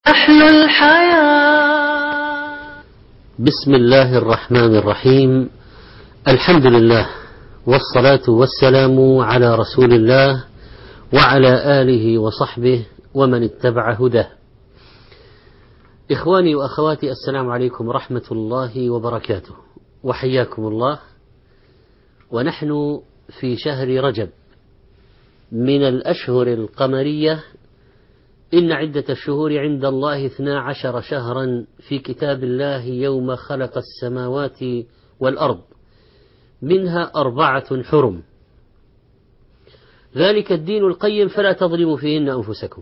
أحلى الحياة. بسم الله الرحمن الرحيم. الحمد لله والصلاة والسلام على رسول الله وعلى آله وصحبه ومن اتبع هداه. إخواني وأخواتي، السلام عليكم ورحمة الله وبركاته، وحياكم الله. ونحن في شهر رجب من الأشهر القمرية. إن عدة الشهور عند الله 12 شهرا في كتاب الله يوم خلق السماوات والأرض، منها 4 حرم، ذلك الدين القيم فلا تظلموا فيهن أنفسكم.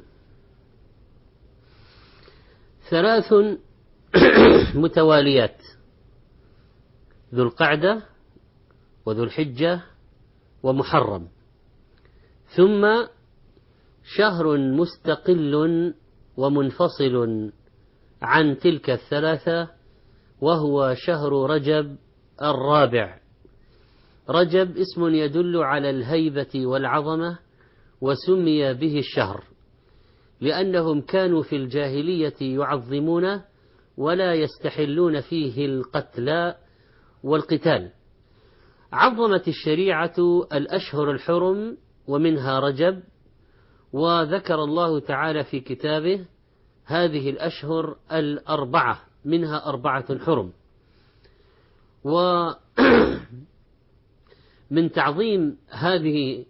3 متواليات: ذو القعدة وذو الحجة ومحرم، ثم شهر مستقل ومنفصل عن تلك 3، وهو شهر رجب الرابع. رجب اسم يدل على الهيبة والعظمة، وسمي به الشهر لأنهم كانوا في الجاهلية يعظمونه ولا يستحلون فيه القتل والقتال. عظمت الشريعة الأشهر الحرم ومنها رجب، وذكر الله تعالى في كتابه هذه الأشهر 4، منها 4 حرم. ومن تعظيم هذه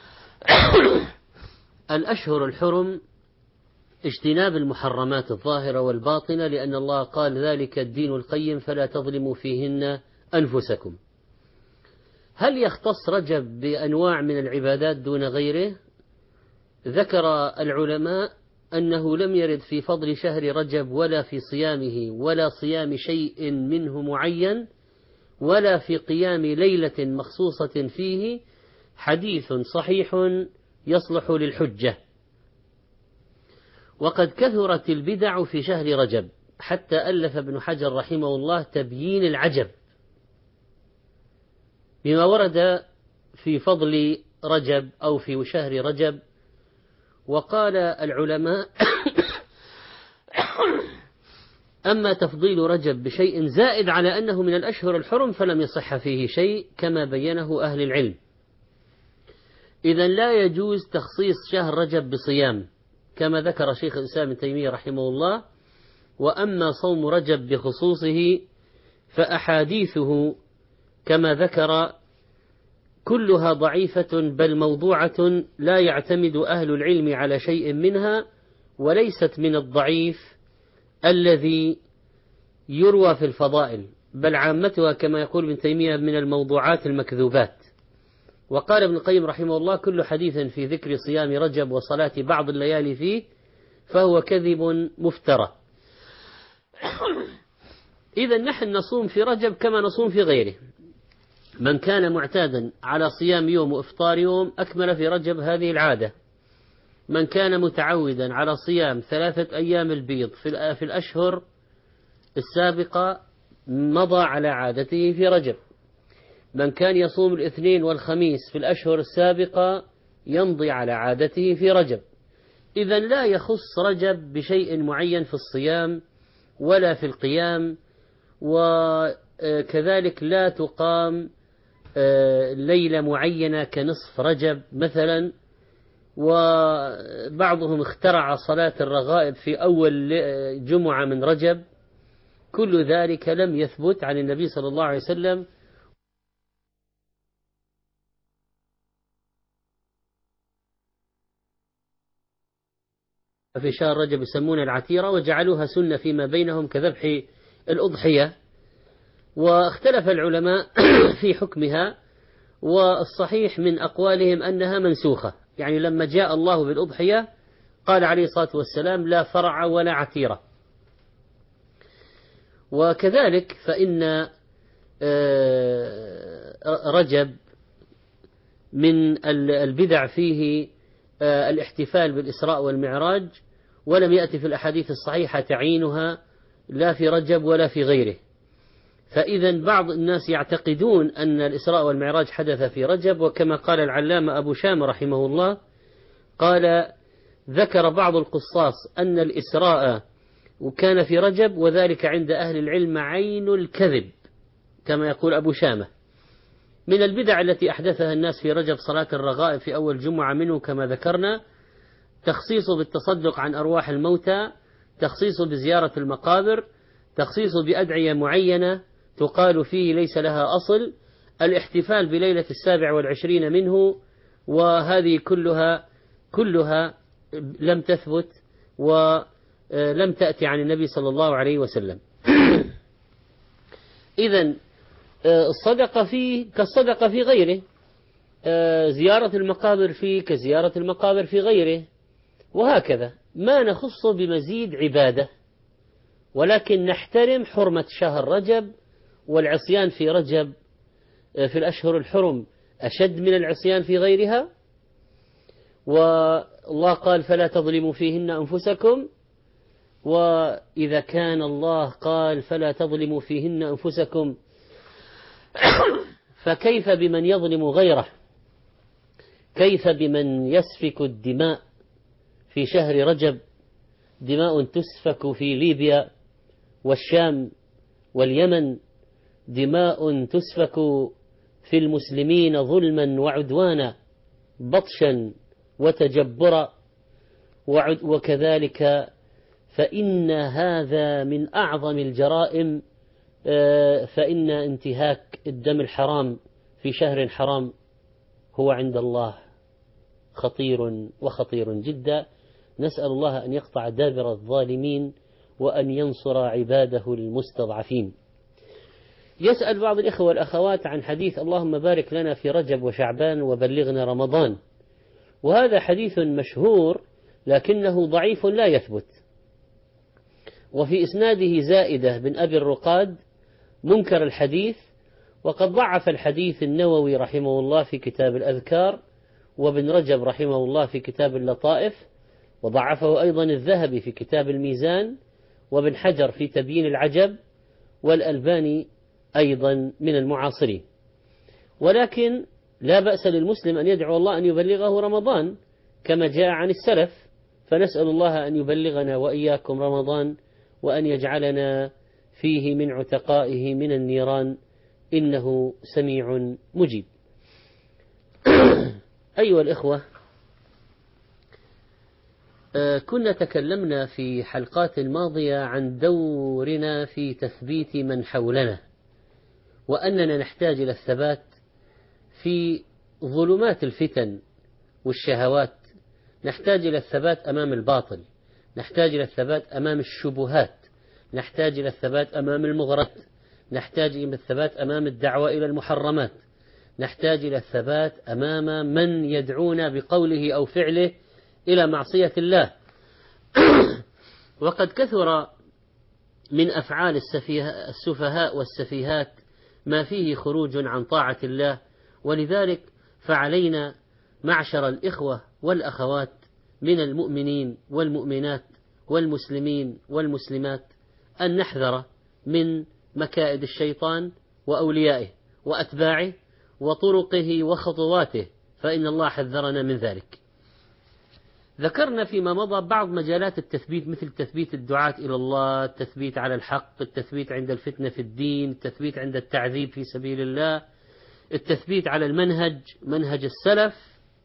الأشهر الحرم اجتناب المحرمات الظاهرة والباطنة، لأن الله قال ذلك الدين القيم فلا تظلموا فيهن أنفسكم. هل يختص رجب بأنواع من العبادات دون غيره؟ ذكر العلماء أنه لم يرد في فضل شهر رجب ولا في صيامه ولا صيام شيء منه معين ولا في قيام ليلة مخصوصة فيه حديث صحيح يصلح للحجة. وقد كثرت البدع في شهر رجب، حتى ألف ابن حجر رحمه الله تبيين العجب بما ورد في فضل رجب أو في شهر رجب. وقال العلماء: أما تفضيل رجب بشيء زائد على أنه من الأشهر الحرم فلم يصح فيه شيء كما بينه أهل العلم. إذن لا يجوز تخصيص شهر رجب بصيام كما ذكر شيخ الإسلام ابن تيمية رحمه الله. وأما صوم رجب بخصوصه فأحاديثه كما ذكر كلها ضعيفة بل موضوعة، لا يعتمد أهل العلم على شيء منها، وليست من الضعيف الذي يروى في الفضائل، بل عامتها كما يقول ابن تيمية من الموضوعات المكذوبات. وقال ابن القيم رحمه الله: كل حديث في ذكر صيام رجب وصلاة بعض الليالي فيه فهو كذب مفترى. إذن نحن نصوم في رجب كما نصوم في غيره. من كان معتادا على صيام يوم وإفطار يوم أكمل في رجب هذه العادة. من كان متعودا على صيام 3 أيام البيض في الأشهر السابقة مضى على عادته في رجب. من كان يصوم الاثنين والخميس في الأشهر السابقة يمضي على عادته في رجب. إذن لا يخص رجب بشيء معين في الصيام ولا في القيام. وكذلك لا تقام ليلة معينة كنصف رجب مثلا. وبعضهم اخترع صلاة الرغائب في أول جمعة من رجب. كل ذلك لم يثبت عن النبي صلى الله عليه وسلم. في شهر رجب يسمون العتيرة، وجعلوها سنة فيما بينهم كذبح الأضحية. واختلف العلماء في حكمها، والصحيح من أقوالهم أنها منسوخة. يعني لما جاء الله بالأضحية قال عليه الصلاة والسلام: لا فرع ولا عتيرة. وكذلك فإن رجب من البدع فيه الاحتفال بالإسراء والمعراج، ولم يأتي في الأحاديث الصحيحة تعيينها لا في رجب ولا في غيره. فإذا بعض الناس يعتقدون أن الإسراء والمعراج حدث في رجب، وكما قال العلامة أبو شام رحمه الله قال: ذكر بعض القصاص أن الإسراء وكان في رجب، وذلك عند أهل العلم عين الكذب كما يقول أبو شامة. من البدع التي أحدثها الناس في رجب صلاة الرغائب في أول جمعة منه كما ذكرنا، تخصيصه بالتصدق عن أرواح الموتى، تخصيصه بزيارة المقابر، تخصيصه بأدعية معينة تقال فيه ليس لها أصل، الاحتفال بليلة 27 منه، وهذه كلها لم تثبت ولم تأتي عن النبي صلى الله عليه وسلم. إذن الصدقة فيه كالصدقة في غيره، زيارة المقابر فيه كزيارة المقابر في غيره، وهكذا ما نخص بمزيد عبادة، ولكن نحترم حرمة شهر رجب، والعصيان في رجب في الأشهر الحرم أشد من العصيان في غيرها، والله قال فلا تظلموا فيهن أنفسكم، وإذا كان الله قال فلا تظلموا فيهن أنفسكم فكيف بمن يظلم غيره؟ كيف بمن يسفك الدماء في شهر رجب؟ دماء تسفك في ليبيا والشام واليمن، دماء تسفك في المسلمين ظلما وعدوانا، بطشا وتجبرا، وكذلك فإن هذا من أعظم الجرائم، فإن انتهاك الدم الحرام في شهر حرام هو عند الله خطير وخطير جدا. نسأل الله أن يقطع دابر الظالمين وأن ينصر عباده المستضعفين. يسأل بعض الإخوة والأخوات عن حديث اللهم بارك لنا في رجب وشعبان وبلغنا رمضان، وهذا حديث مشهور لكنه ضعيف لا يثبت، وفي إسناده زائدة بن أبي الرقاد منكر الحديث، وقد ضعف الحديث النووي رحمه الله في كتاب الأذكار، وابن رجب رحمه الله في كتاب اللطائف، وضعفه أيضا الذهبي في كتاب الميزان، وابن حجر في تبيين العجب، والألباني أيضا من المعاصرين. ولكن لا بأس للمسلم أن يدعو الله أن يبلغه رمضان كما جاء عن السلف، فنسأل الله أن يبلغنا وإياكم رمضان، وأن يجعلنا فيه من عتقائه من النيران، إنه سميع مجيب. أيها الإخوة، كنا تكلمنا في حلقات الماضية عن دورنا في تثبيت من حولنا، وأننا نحتاج إلى الثبات في ظلمات الفتن والشهوات، نحتاج إلى الثبات أمام الباطل، نحتاج إلى الثبات أمام الشبهات، نحتاج إلى الثبات أمام المغرات، نحتاج إلى الثبات أمام الدعوة إلى المحرمات، نحتاج إلى الثبات أمام من يدعونا بقوله أو فعله إلى معصية الله. وقد كثر من أفعال السفهاء والسفيهات ما فيه خروج عن طاعة الله، ولذلك فعلينا معشر الإخوة والأخوات من المؤمنين والمؤمنات والمسلمين والمسلمات أن نحذر من مكائد الشيطان وأوليائه وأتباعه وطرقه وخطواته، فإن الله حذرنا من ذلك. ذكرنا فيما مضى بعض مجالات التثبيت، مثل تثبيت الدعاة إلى الله، التثبيت على الحق، التثبيت عند الفتنة في الدين، التثبيت عند التعذيب في سبيل الله، التثبيت على منهج السلف.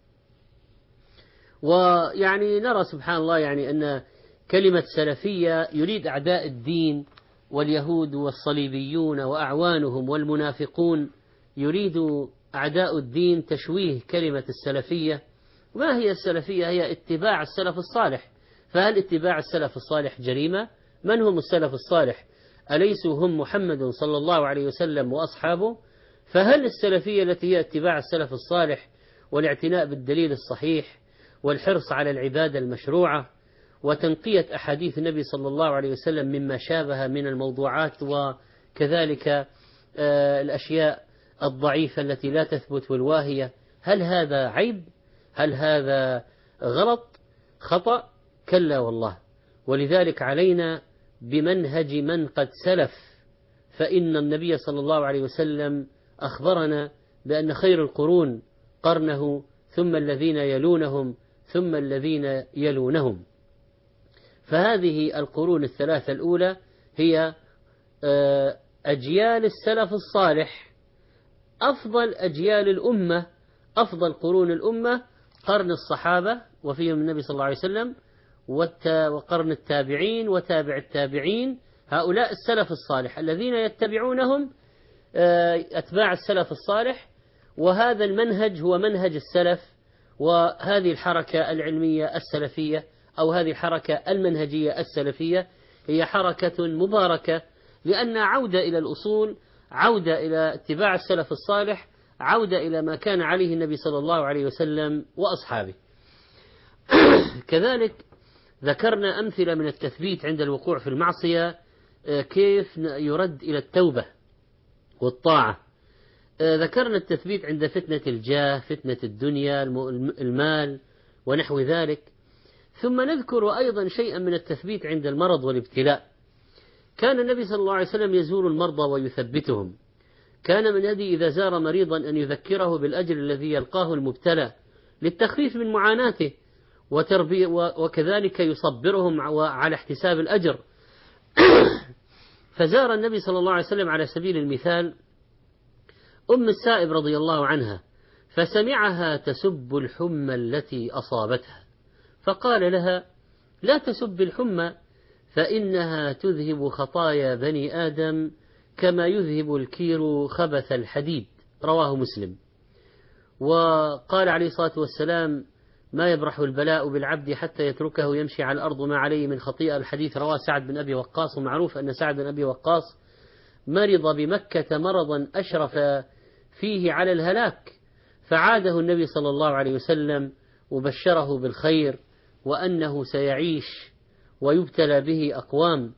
ويعني نرى سبحان الله يعني أن كلمة سلفية يريد أعداء الدين واليهود والصليبيون وأعوانهم والمنافقون، يريد أعداء الدين تشويه كلمة السلفية. ما هي السلفية؟ هي اتباع السلف الصالح. فهل اتباع السلف الصالح جريمة؟ من هم السلف الصالح؟ أليسوا هم محمد صلى الله عليه وسلم وأصحابه؟ فهل السلفية التي هي اتباع السلف الصالح والاعتناء بالدليل الصحيح والحرص على العبادة المشروعة وتنقية أحاديث النبي صلى الله عليه وسلم مما شابه من الموضوعات، وكذلك الأشياء الضعيفة التي لا تثبت والواهية، هل هذا عيب؟ هل هذا غلط خطأ؟ كلا والله. ولذلك علينا بمنهج من قد سلف، فإن النبي صلى الله عليه وسلم أخبرنا بأن خير القرون قرنه، ثم الذين يلونهم، ثم الذين يلونهم. فهذه القرون الثلاثة الأولى هي أجيال السلف الصالح، أفضل أجيال الأمة، أفضل قرون الأمة قرن الصحابة وفيهم النبي صلى الله عليه وسلم، وقرن التابعين وتابع التابعين، هؤلاء السلف الصالح الذين يتبعونهم أتباع السلف الصالح. وهذا المنهج هو منهج السلف، وهذه الحركة العلمية السلفية أو هذه الحركة المنهجية السلفية هي حركة مباركة، لأن عودة إلى الأصول، عودة إلى اتباع السلف الصالح، عودة إلى ما كان عليه النبي صلى الله عليه وسلم وأصحابه. كذلك ذكرنا أمثلة من التثبيت عند الوقوع في المعصية، كيف يرد إلى التوبة والطاعة. ذكرنا التثبيت عند فتنة الجاه، فتنة الدنيا، المال ونحو ذلك. ثم نذكر أيضا شيئا من التثبيت عند المرض والابتلاء. كان النبي صلى الله عليه وسلم يزور المرضى ويثبتهم. كان من هدي إذا زار مريضا أن يذكره بالأجر الذي يلقاه المبتلى للتخفيف من معاناته وكذلك يصبرهم على احتساب الأجر. فزار النبي صلى الله عليه وسلم على سبيل المثال أم السائب رضي الله عنها، فسمعها تسب الحمى التي أصابتها، فقال لها: لا تسب الحمى، فإنها تذهب خطايا بني آدم كما يذهب الكير خبث الحديد. رواه مسلم. وقال عليه الصلاة والسلام: ما يبرح البلاء بالعبد حتى يتركه يمشي على الأرض ما عليه من خطيئة. الحديث رواه سعد بن أبي وقاص، ومعروف أن سعد بن أبي وقاص مرض بمكة مرضا أشرف فيه على الهلاك، فعاده النبي صلى الله عليه وسلم وبشره بالخير وأنه سيعيش ويبتلى به أقوام.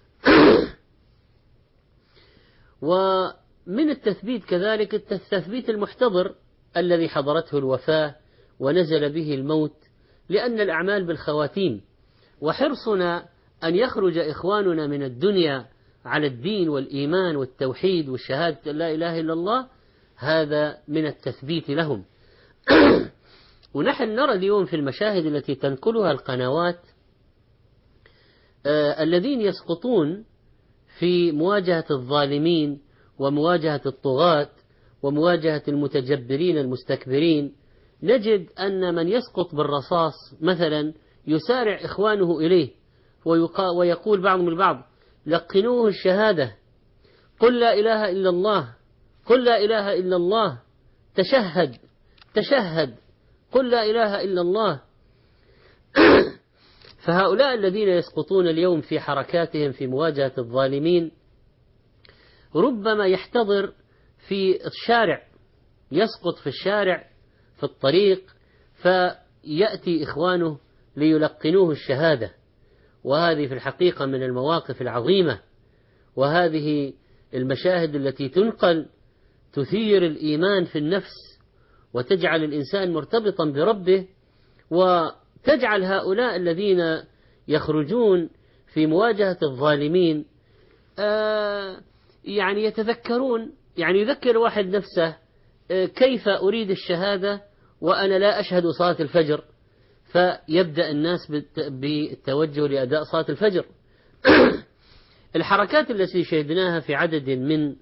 ومن التثبيت كذلك التثبيت المحتضر الذي حضرته الوفاة ونزل به الموت، لأن الأعمال بالخواتيم، وحرصنا أن يخرج إخواننا من الدنيا على الدين والإيمان والتوحيد والشهادة لا إله إلا الله، هذا من التثبيت لهم. ونحن نرى اليوم في المشاهد التي تنقلها القنوات الذين يسقطون في مواجهة الظالمين ومواجهة الطغاة ومواجهة المتجبرين المستكبرين. نجد أن من يسقط بالرصاص مثلا يسارع إخوانه إليه ويقول بعضهم البعض: لقنوه الشهادة، قل لا إله إلا الله، قل لا إله إلا الله، تشهد تشهد، قل لا إله إلا الله. فهؤلاء الذين يسقطون اليوم في حركاتهم في مواجهة الظالمين ربما يحتضر في الشارع، يسقط في الشارع في الطريق، فيأتي إخوانه ليلقنوه الشهادة. وهذه في الحقيقة من المواقف العظيمة، وهذه المشاهد التي تنقل تثير الإيمان في النفس وتجعل الإنسان مرتبطا بربه، وتجعل هؤلاء الذين يخرجون في مواجهة الظالمين يعني يتذكرون، يعني يذكر واحد نفسه: كيف أريد الشهادة وأنا لا أشهد صلاة الفجر؟ فيبدأ الناس بالتوجه لأداء صلاة الفجر. الحركات التي شهدناها في عدد من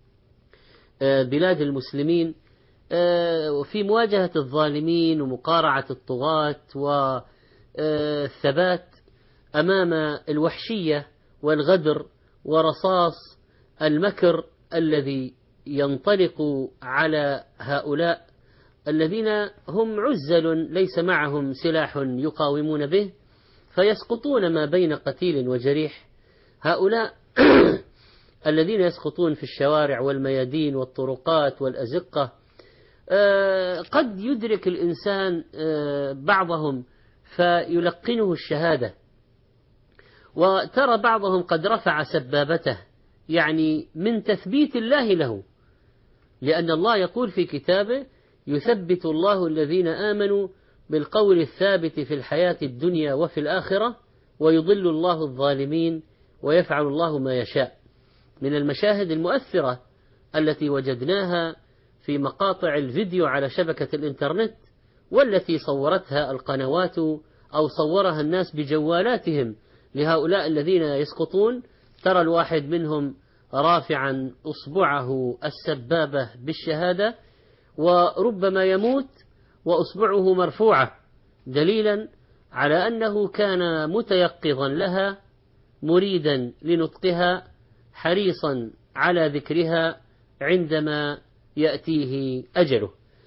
بلاد المسلمين في مواجهة الظالمين ومقارعة الطغاة والثبات أمام الوحشية والغدر ورصاص المكر الذي ينطلق على هؤلاء الذين هم عزل ليس معهم سلاح يقاومون به، فيسقطون ما بين قتيل وجريح. هؤلاء الذين يسقطون في الشوارع والميادين والطرقات والأزقة، قد يدرك الإنسان بعضهم فيلقنه الشهادة، وترى بعضهم قد رفع سبابته، يعني من تثبيت الله له، لأن الله يقول في كتابه: يثبت الله الذين آمنوا بالقول الثابت في الحياة الدنيا وفي الآخرة ويضل الله الظالمين ويفعل الله ما يشاء. من المشاهد المؤثرة التي وجدناها في مقاطع الفيديو على شبكة الإنترنت، والتي صورتها القنوات أو صورها الناس بجوالاتهم لهؤلاء الذين يسقطون ترى الواحد منهم رافعا أصبعه السبابة بالشهادة، وربما يموت وأصبعه مرفوعة، دليلا على أنه كان متيقظا لها مريدا لنطقها حريصا على ذكرها عندما يأتيه أجله.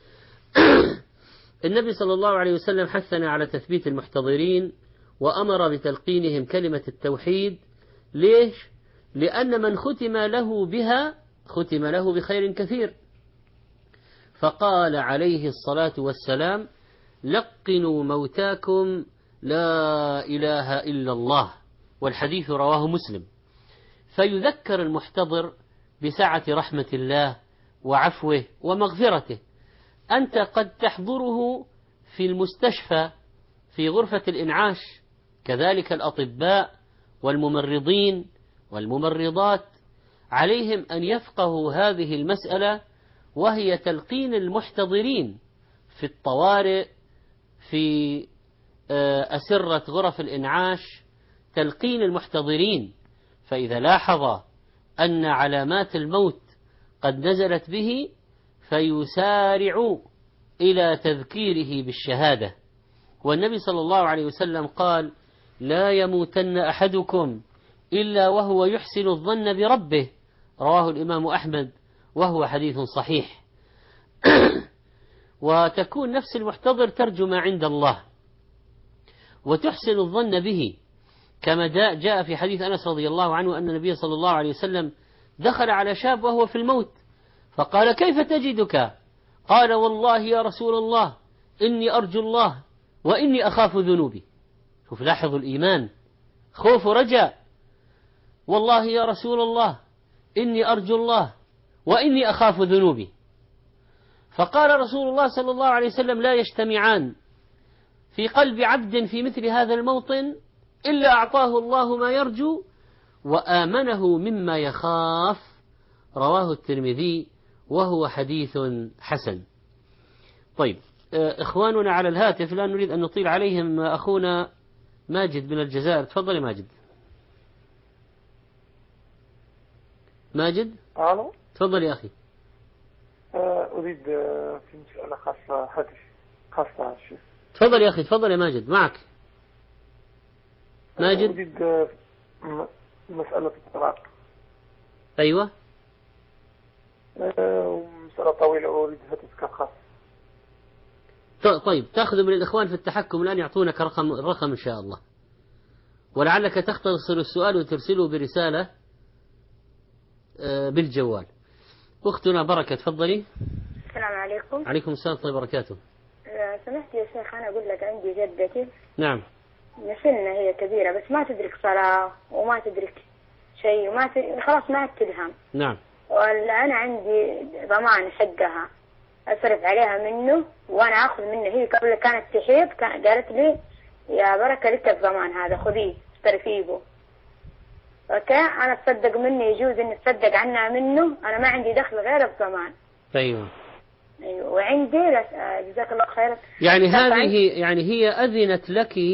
النبي صلى الله عليه وسلم حثنا على تثبيت المحتضرين وأمر بتلقينهم كلمة التوحيد. ليش؟ لأن من ختم له بها ختم له بخير كثير. فقال عليه الصلاة والسلام: لقنوا موتاكم لا إله إلا الله، والحديث رواه مسلم. فيذكر المحتضر بسعة رحمة الله وعفوه ومغفرته. أنت قد تحضره في المستشفى في غرفة الإنعاش، كذلك الأطباء والممرضين والممرضات عليهم أن يفقهوا هذه المسألة، وهي تلقين المحتضرين في الطوارئ، في أسرة غرف الإنعاش، تلقين المحتضرين. فإذا لاحظ أن علامات الموت قد نزلت به فيسارع إلى تذكيره بالشهادة. والنبي صلى الله عليه وسلم قال: لا يموتن أحدكم إلا وهو يحسن الظن بربه، رواه الإمام أحمد وهو حديث صحيح. وتكون نفس المحتضر ترجو ما عند الله وتحسن الظن به، كما جاء في حديث أنس رضي الله عنه أن النبي صلى الله عليه وسلم دخل على شاب وهو في الموت فقال: كيف تجدك؟ قال: والله يا رسول الله إني أرجو الله وإني أخاف ذنوبي. شوف، لاحظوا الإيمان، خوف رجاء. والله يا رسول الله إني أرجو الله وإني أخاف ذنوبي. فقال رسول الله صلى الله عليه وسلم: لا يجتمعان في قلب عبد في مثل هذا الموطن إلا أعطاه الله ما يرجو وآمنه مما يخاف، رواه الترمذي وهو حديث حسن. طيب، إخواننا على الهاتف لا نريد أن نطيل عليهم. أخونا ماجد من الجزائر، تفضل يا ماجد. ماجد، ألو، تفضل يا أخي. أريد في مسألة خاصة هاتف خاصة. تفضل يا أخي، تفضل يا ماجد، معك ماجد. أريد مسألة الطلاق. أيوة، مسألة طويلة وأريد هاتف خاص. طيب، تأخذ من الإخوان في التحكم الآن يعطونك رقم إن شاء الله، ولعلك تختصر السؤال وترسله برسالة بالجوال. أختنا بركة، تفضلي. السلام عليكم. عليكم السلام ورحمة الله وبركاته. سمحت يا شيخ، أنا أقول لك عندي جدتي. نعم. مثلنا، هي كبيرة بس ما تدرك صلاة وما تدرك شيء وما خلاص ما تلهم. نعم. وأنا عندي ضمان حقها أصرف عليها منه وأنا أخذ منه. هي قبل كانت تحيض قالت لي: يا بركة لك الضمان هذا، خذيه استرفيه. اوكي، انا اتصدق منه، يجوز اني اتصدق عنها منه، انا ما عندي دخل غير الضمان. ايوه وعندي جزاك الله خير. يعني هي اذنت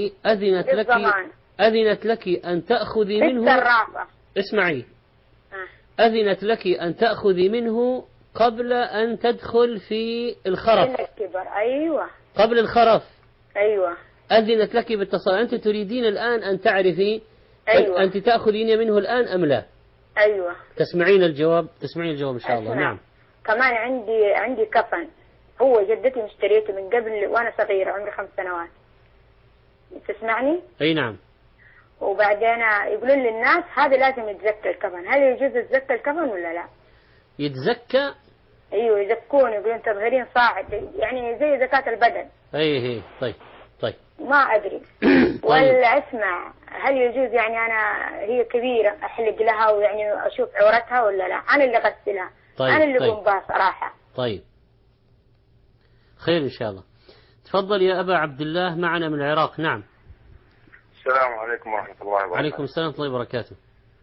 لك ان تاخذي منه بالدراسة. اسمعي، اذنت لك ان تاخذي منه قبل ان تدخل في الخرف. الكبر، ايوه، قبل الخرف. ايوه، اذنت لك بالتصرف. انت تريدين الان ان تعرفي أيوة. أنت تأخذين منه الآن أم لا؟ أيوة. تسمعين الجواب إن شاء الله. نعم. كمان عندي كفن، هو جدتي مشتريته من قبل وأنا صغيرة عمري 5 سنوات. تسمعني؟ أي نعم. وبعدين يقولون للناس هذا لازم يتزكى الكفن، هل يجوز يتزكى الكفن ولا لا؟ يتزكى؟ أيوة، يزكون، يقولون تظهرين صاعد، يعني زي زكاة البدن. أي طيب. ما أدري. ولا أسمع، هل يجوز يعني أنا هي كبيرة أحلق لها ويعني أشوف عورتها ولا لا؟ أنا اللي أغسلها. طيب. أنا اللي أقوم بها صراحة. طيب، خير إن شاء الله. تفضل يا أبا عبد الله، معنا من العراق. نعم. السلام عليكم ورحمة الله وبركاته. عليكم السلام ورحمة الله وبركاته.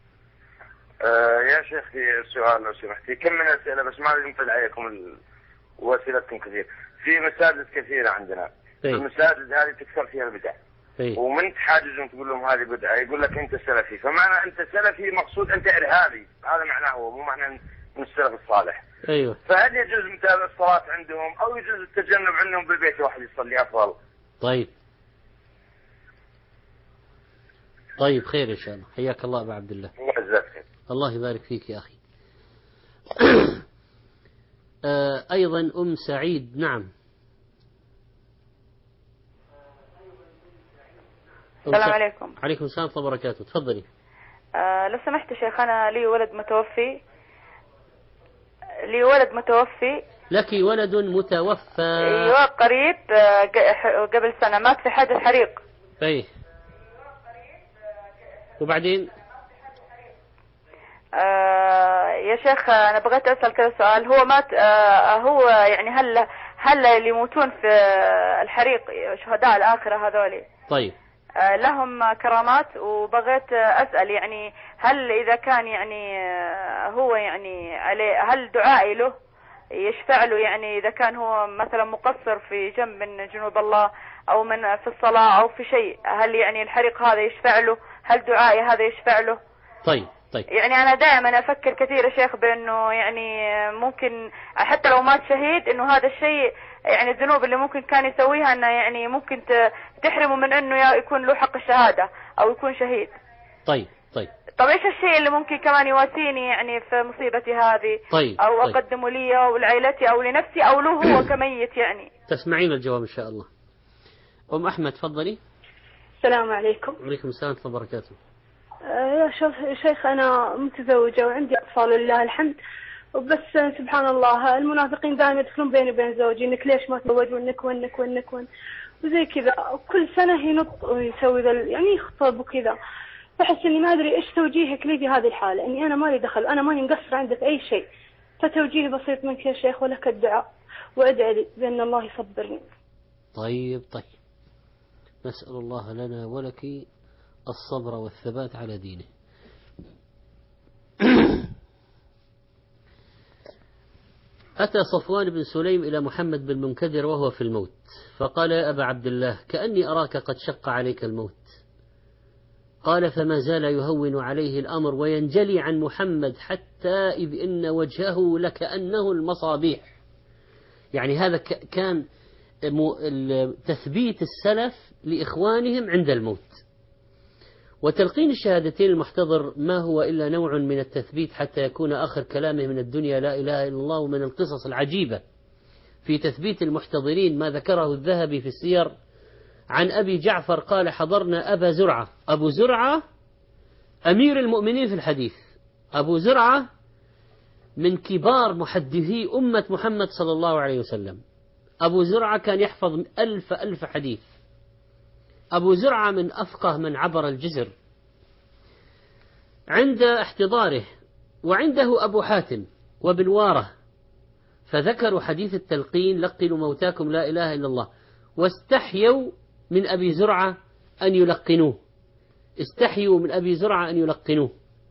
يا شيخ، في سؤال لو سمحتي، كم من أسئلة بس ما ينفذ عليكم وأسئلتكم كثير. في مساجد كثيرة عندنا. المساجد هذه تكثر فيها البدع، ومن تحاجزهم تقول لهم هذه بدعة يقول لك أنت سلفي، فمعنى أنت سلفي مقصود أنت إرهابي، هذا معناه هو، مو معنى من السلف الصالح. أيوه. فهل يجوز متابعة الصلاة عندهم أو يجوز التجنب عندهم بالبيت واحد يصلي أفضل؟ طيب خير إن شاء الله. حياك الله أبو عبد الله. الله يبارك فيك يا أخي. أيضا أم سعيد. نعم. السلام عليكم. عليكم السلام ورحمة الله وبركاته. تفضلي. لو سمحت شيخ، أنا لي ولد متوفي. لك ولد متوفى؟ أيوة قريب، قبل سنة مات في حادث حريق. وبعدين يا شيخ أنا بغيت أسأل كذا سؤال. هو مات، هو يعني هل اللي يموتون في الحريق شهداء الآخرة هذولي طيب لهم كرامات؟ وبغيت أسأل يعني هل إذا كان يعني هو يعني عليه، هل دعائي له يشفع له؟ يعني إذا كان هو مثلا مقصر في جنب من جنوب الله أو من في الصلاة أو في شيء، هل يعني الحريق هذا يشفع له؟ هل دعائي هذا يشفع له؟ طيب يعني أنا دائما أفكر كثير يا شيخ بأنه يعني ممكن حتى لو مات شهيد إنه هذا الشيء يعني الذنوب اللي ممكن كان يسويها إنه يعني ممكن تحرمه من إنه يكون له حق الشهادة أو يكون شهيد. طيب إيش الشيء اللي ممكن كمان يواسيني يعني في مصيبتي هذه؟ أو أقدمه لي أو لعائلتي أو لنفسي أو له هو كميت يعني. تسمعين الجواب إن شاء الله. أم أحمد تفضلي. السلام عليكم. وعليكم السلام ورحمة الله وبركاته. يا شيخ أنا متزوجة وعندي أطفال لله الحمد، وبس سبحان الله المنافقين دائما يدخلون بيني وبين زوجي إنك ليش ما تزوج وإنك وزي كذا، وكل سنة ينط ويسوي يعني يخطب وكذا. بحس إني ما أدري إيش توجيهك لي في هذه الحالة، إني أنا ما لي دخل، أنا ماني مقصر عندك أي شيء، فتوجيه بسيط منك يا شيخ ولك الدعاء، وأدعي لي بأن الله يصبرني. طيب نسأل الله لنا ولك الصبر والثبات على دينه. أتى صفوان بن سليم إلى محمد بن المنكدر وهو في الموت، فقال يا أبا عبد الله كأني أراك قد شق عليك الموت. قال فما زال يهون عليه الأمر وينجلي عن محمد حتى إذ إن وجهه لكأنه المصابيح. يعني هذا كان تثبيت السلف لإخوانهم عند الموت. وتلقين الشهادتين المحتضر ما هو إلا نوع من التثبيت حتى يكون آخر كلامه من الدنيا لا إله إلا الله. ومن القصص العجيبة في تثبيت المحتضرين ما ذكره الذهبي في السير عن أبي جعفر قال حضرنا أبا زرعة. أبو زرعة أمير المؤمنين في الحديث، أبو زرعة من كبار محدثي أمة محمد صلى الله عليه وسلم. أبو زرعة كان يحفظ ألف حديث. أبو زرعة من أفقه من عبر الجزر. عند احتضاره وعنده أبو حاتم وابن واره، فذكروا حديث التلقين لقنوا موتاكم لا إله إلا الله، واستحيوا من أبي زرعة أن يلقنوه، استحيوا من أبي زرعة أن يلقنوه.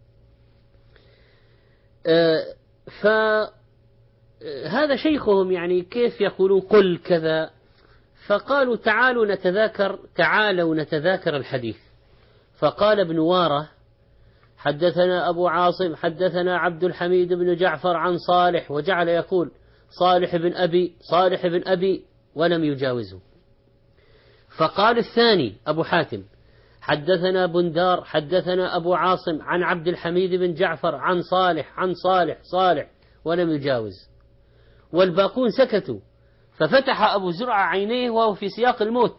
فهذا شيخهم يعني كيف يقولون قل كذا، فقالوا تعالوا نتذاكر الحديث. فقال ابن واره حدثنا أبو عاصم حدثنا عبد الحميد بن جعفر عن صالح، وجعل يقول صالح بن أبي ولم يجاوزه. فقال الثاني أبو حاتم حدثنا بندار حدثنا أبو عاصم عن عبد الحميد بن جعفر عن صالح ولم يجاوز. والباقون سكتوا. ففتح أبو زرعة عينيه وهو في سياق الموت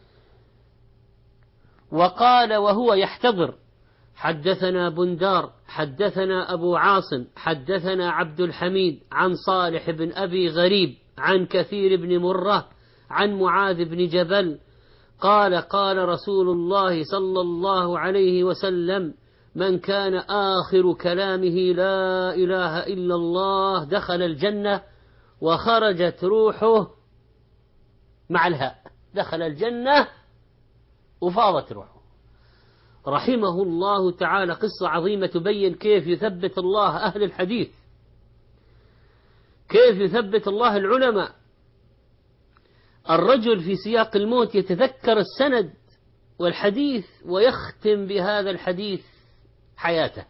وقال وهو يحتضر حدثنا بندار حدثنا أبو عاصم حدثنا عبد الحميد عن صالح بن أبي غريب عن كثير بن مرة عن معاذ بن جبل قال قال رسول الله صلى الله عليه وسلم من كان آخر كلامه لا إله إلا الله دخل الجنة وخرجت روحه مع الهاء، دخل الجنة وفاضت روحه. رحمه الله تعالى. قصة عظيمة تبين كيف يثبت الله أهل الحديث، كيف يثبت الله العلماء. الرجل في سياق الموت يتذكر السند والحديث ويختم بهذا الحديث حياته.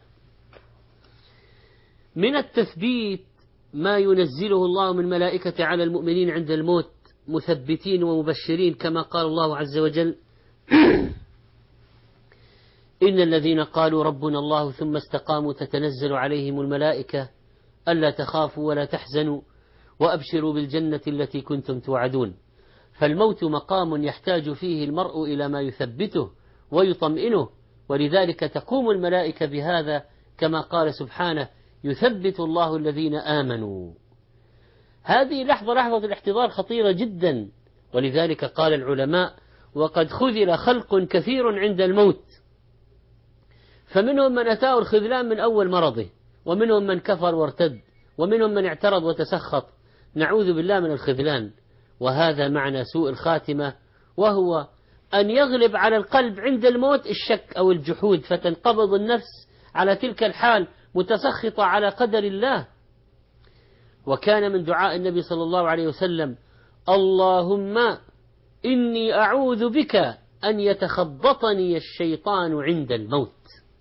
من التثبيت ما ينزله الله من ملائكة على المؤمنين عند الموت مثبتين ومبشرين، كما قال الله عز وجل: إن الذين قالوا ربنا الله ثم استقاموا تتنزل عليهم الملائكة ألا تخافوا ولا تحزنوا وأبشروا بالجنة التي كنتم توعدون. فالموت مقام يحتاج فيه المرء إلى ما يثبته ويطمئنه، ولذلك تقوم الملائكة بهذا، كما قال سبحانه: يثبت الله الذين آمنوا. هذه لحظة الاحتضار خطيرة جدا، ولذلك قال العلماء: وقد خذل خلق كثير عند الموت، فمنهم من أتاه الخذلان من أول مرضه، ومنهم من كفر وارتد، ومنهم من اعترض وتسخط، نعوذ بالله من الخذلان. وهذا معنى سوء الخاتمة، وهو أن يغلب على القلب عند الموت الشك أو الجحود، فتنقبض النفس على تلك الحال متسخطة على قدر الله. وكان من دعاء النبي صلى الله عليه وسلم: اللهم إني أعوذ بك أن يتخبطني الشيطان عند الموت.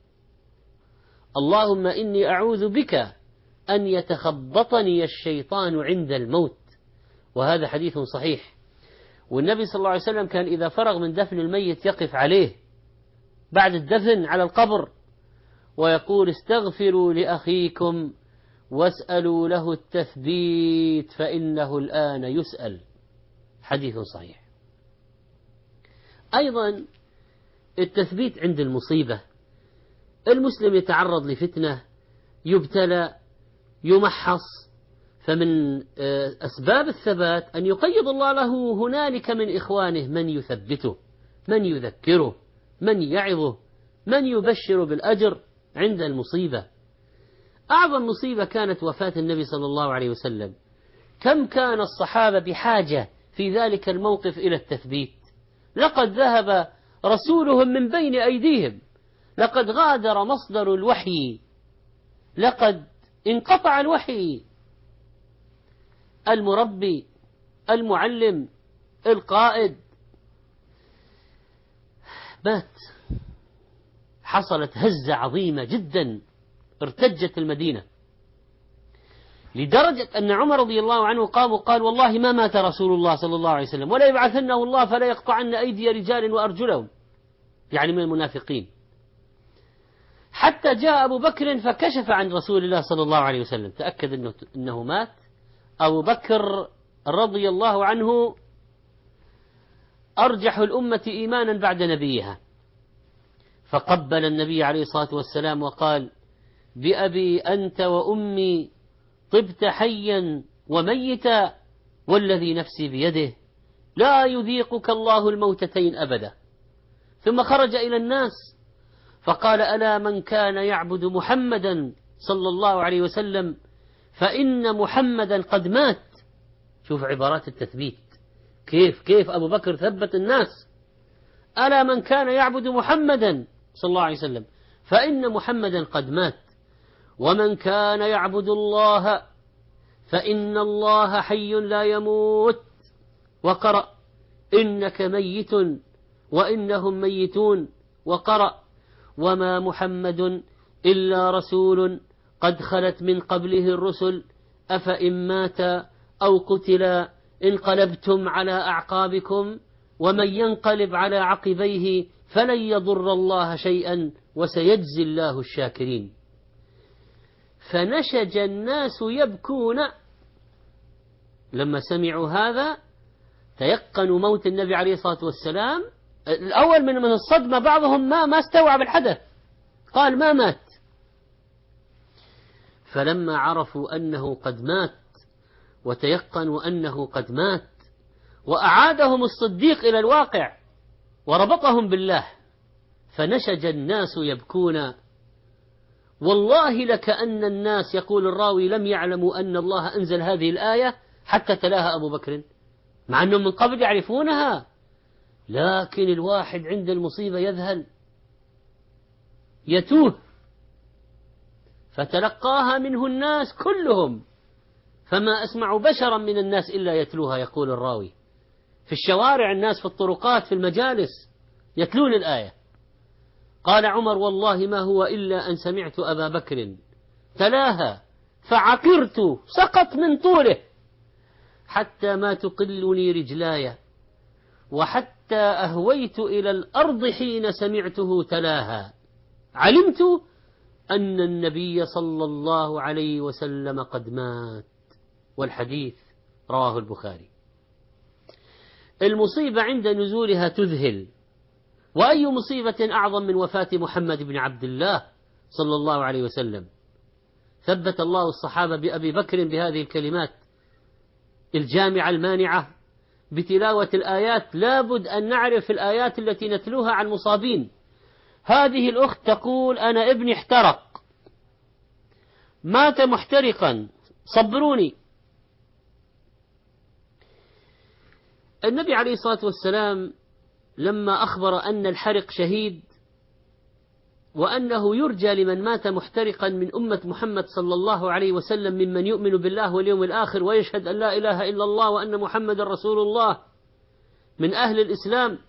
اللهم إني أعوذ بك أن يتخبطني الشيطان عند الموت. وهذا حديث صحيح. والنبي صلى الله عليه وسلم كان إذا فرغ من دفن الميت يقف عليه بعد الدفن على القبر ويقول: استغفروا لأخيكم واسألوا له التثبيت فإنه الآن يسأل. حديث صحيح. أيضا التثبيت عند المصيبة. المسلم يتعرض لفتنة، يبتلى، يمحص، فمن أسباب الثبات أن يقيض الله له هنالك من إخوانه من يثبته، من يذكره، من يعظه، من يبشر بالأجر عند المصيبة. أعظم مصيبة كانت وفاة النبي صلى الله عليه وسلم. كم كان الصحابة بحاجة في ذلك الموقف إلى التثبيت. لقد ذهب رسولهم من بين أيديهم، لقد غادر مصدر الوحي، لقد انقطع الوحي. المربي، المعلم، القائد مات. حصلت هزة عظيمة جدا، ارتجت المدينة، لدرجة أن عمر رضي الله عنه قام وقال: والله ما مات رسول الله صلى الله عليه وسلم، ولا يبعثنه الله فلا يقطعن أيدي رجال وأرجلهم، يعني من المنافقين. حتى جاء أبو بكر فكشف عن رسول الله صلى الله عليه وسلم، تأكد أنه مات. أبو بكر رضي الله عنه أرجح الأمة إيمانا بعد نبيها، فقبل النبي عليه الصلاة والسلام وقال: بأبي أنت وأمي طبت حيا وميتا والذي نفسي بيده لا يذيقك الله الموتتين أبدا. ثم خرج إلى الناس فقال: ألا من كان يعبد محمدا صلى الله عليه وسلم فإن محمدا قد مات. شوف عبارات التثبيت، كيف أبو بكر ثبت الناس. ألا من كان يعبد محمدا صلى الله عليه وسلم فإن محمدا قد مات، ومن كان يعبد الله فإن الله حي لا يموت. وقرأ: إنك ميت وإنهم ميتون. وقرأ: وما محمد إلا رسول قد خلت من قبله الرسل أفإن مات أو قتل انقلبتم على أعقابكم ومن ينقلب على عقبيه فلن يضر الله شيئا وسيجزي الله الشاكرين. فنشج الناس يبكون لما سمعوا هذا، تيقنوا موت النبي عليه الصلاة والسلام. الأول من الصدمة بعضهم ما استوعب الحدث، قال: ما مات. فلما عرفوا أنه قد مات وتيقنوا أنه قد مات، وأعادهم الصديق إلى الواقع وربطهم بالله، فنشج الناس يبكون. والله لكأن الناس، يقول الراوي، لم يعلموا أن الله أنزل هذه الآية حتى تلاها أبو بكر، مع أنهم من قبل يعرفونها، لكن الواحد عند المصيبة يذهل، يتوه. فتلقاها منه الناس كلهم، فما أسمع بشرا من الناس إلا يتلوها، يقول الراوي. في الشوارع الناس، في الطرقات، في المجالس يتلون الآية. قال عمر: والله ما هو إلا أن سمعت أبا بكر تلاها فعقرت، سقط من طوله حتى ما تقلني رجلاي، وحتى أهويت إلى الأرض حين سمعته تلاها، علمت أن النبي صلى الله عليه وسلم قد مات. والحديث رواه البخاري. المصيبة عند نزولها تذهل، وأي مصيبة أعظم من وفاة محمد بن عبد الله صلى الله عليه وسلم. ثبت الله الصحابة بأبي بكر بهذه الكلمات الجامعة المانعة بتلاوة الآيات. لابد أن نعرف الآيات التي نتلوها عن مصابين. هذه الأخت تقول: أنا ابني احترق، مات محترقا، صبروني. النبي عليه الصلاة والسلام لما أخبر أن الحرق شهيد، وأنه يرجى لمن مات محترقا من أمة محمد صلى الله عليه وسلم ممن يؤمن بالله واليوم الآخر ويشهد أن لا إله إلا الله وأن محمد رسول الله من أهل الإسلام،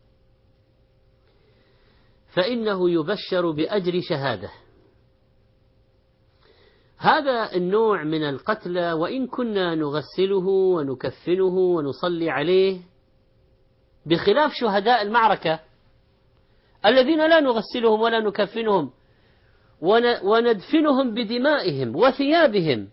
فإنه يبشر بأجر شهادة. هذا النوع من القتلى وإن كنا نغسله ونكفنه ونصلي عليه، بخلاف شهداء المعركة الذين لا نغسلهم ولا نكفنهم وندفنهم بدمائهم وثيابهم.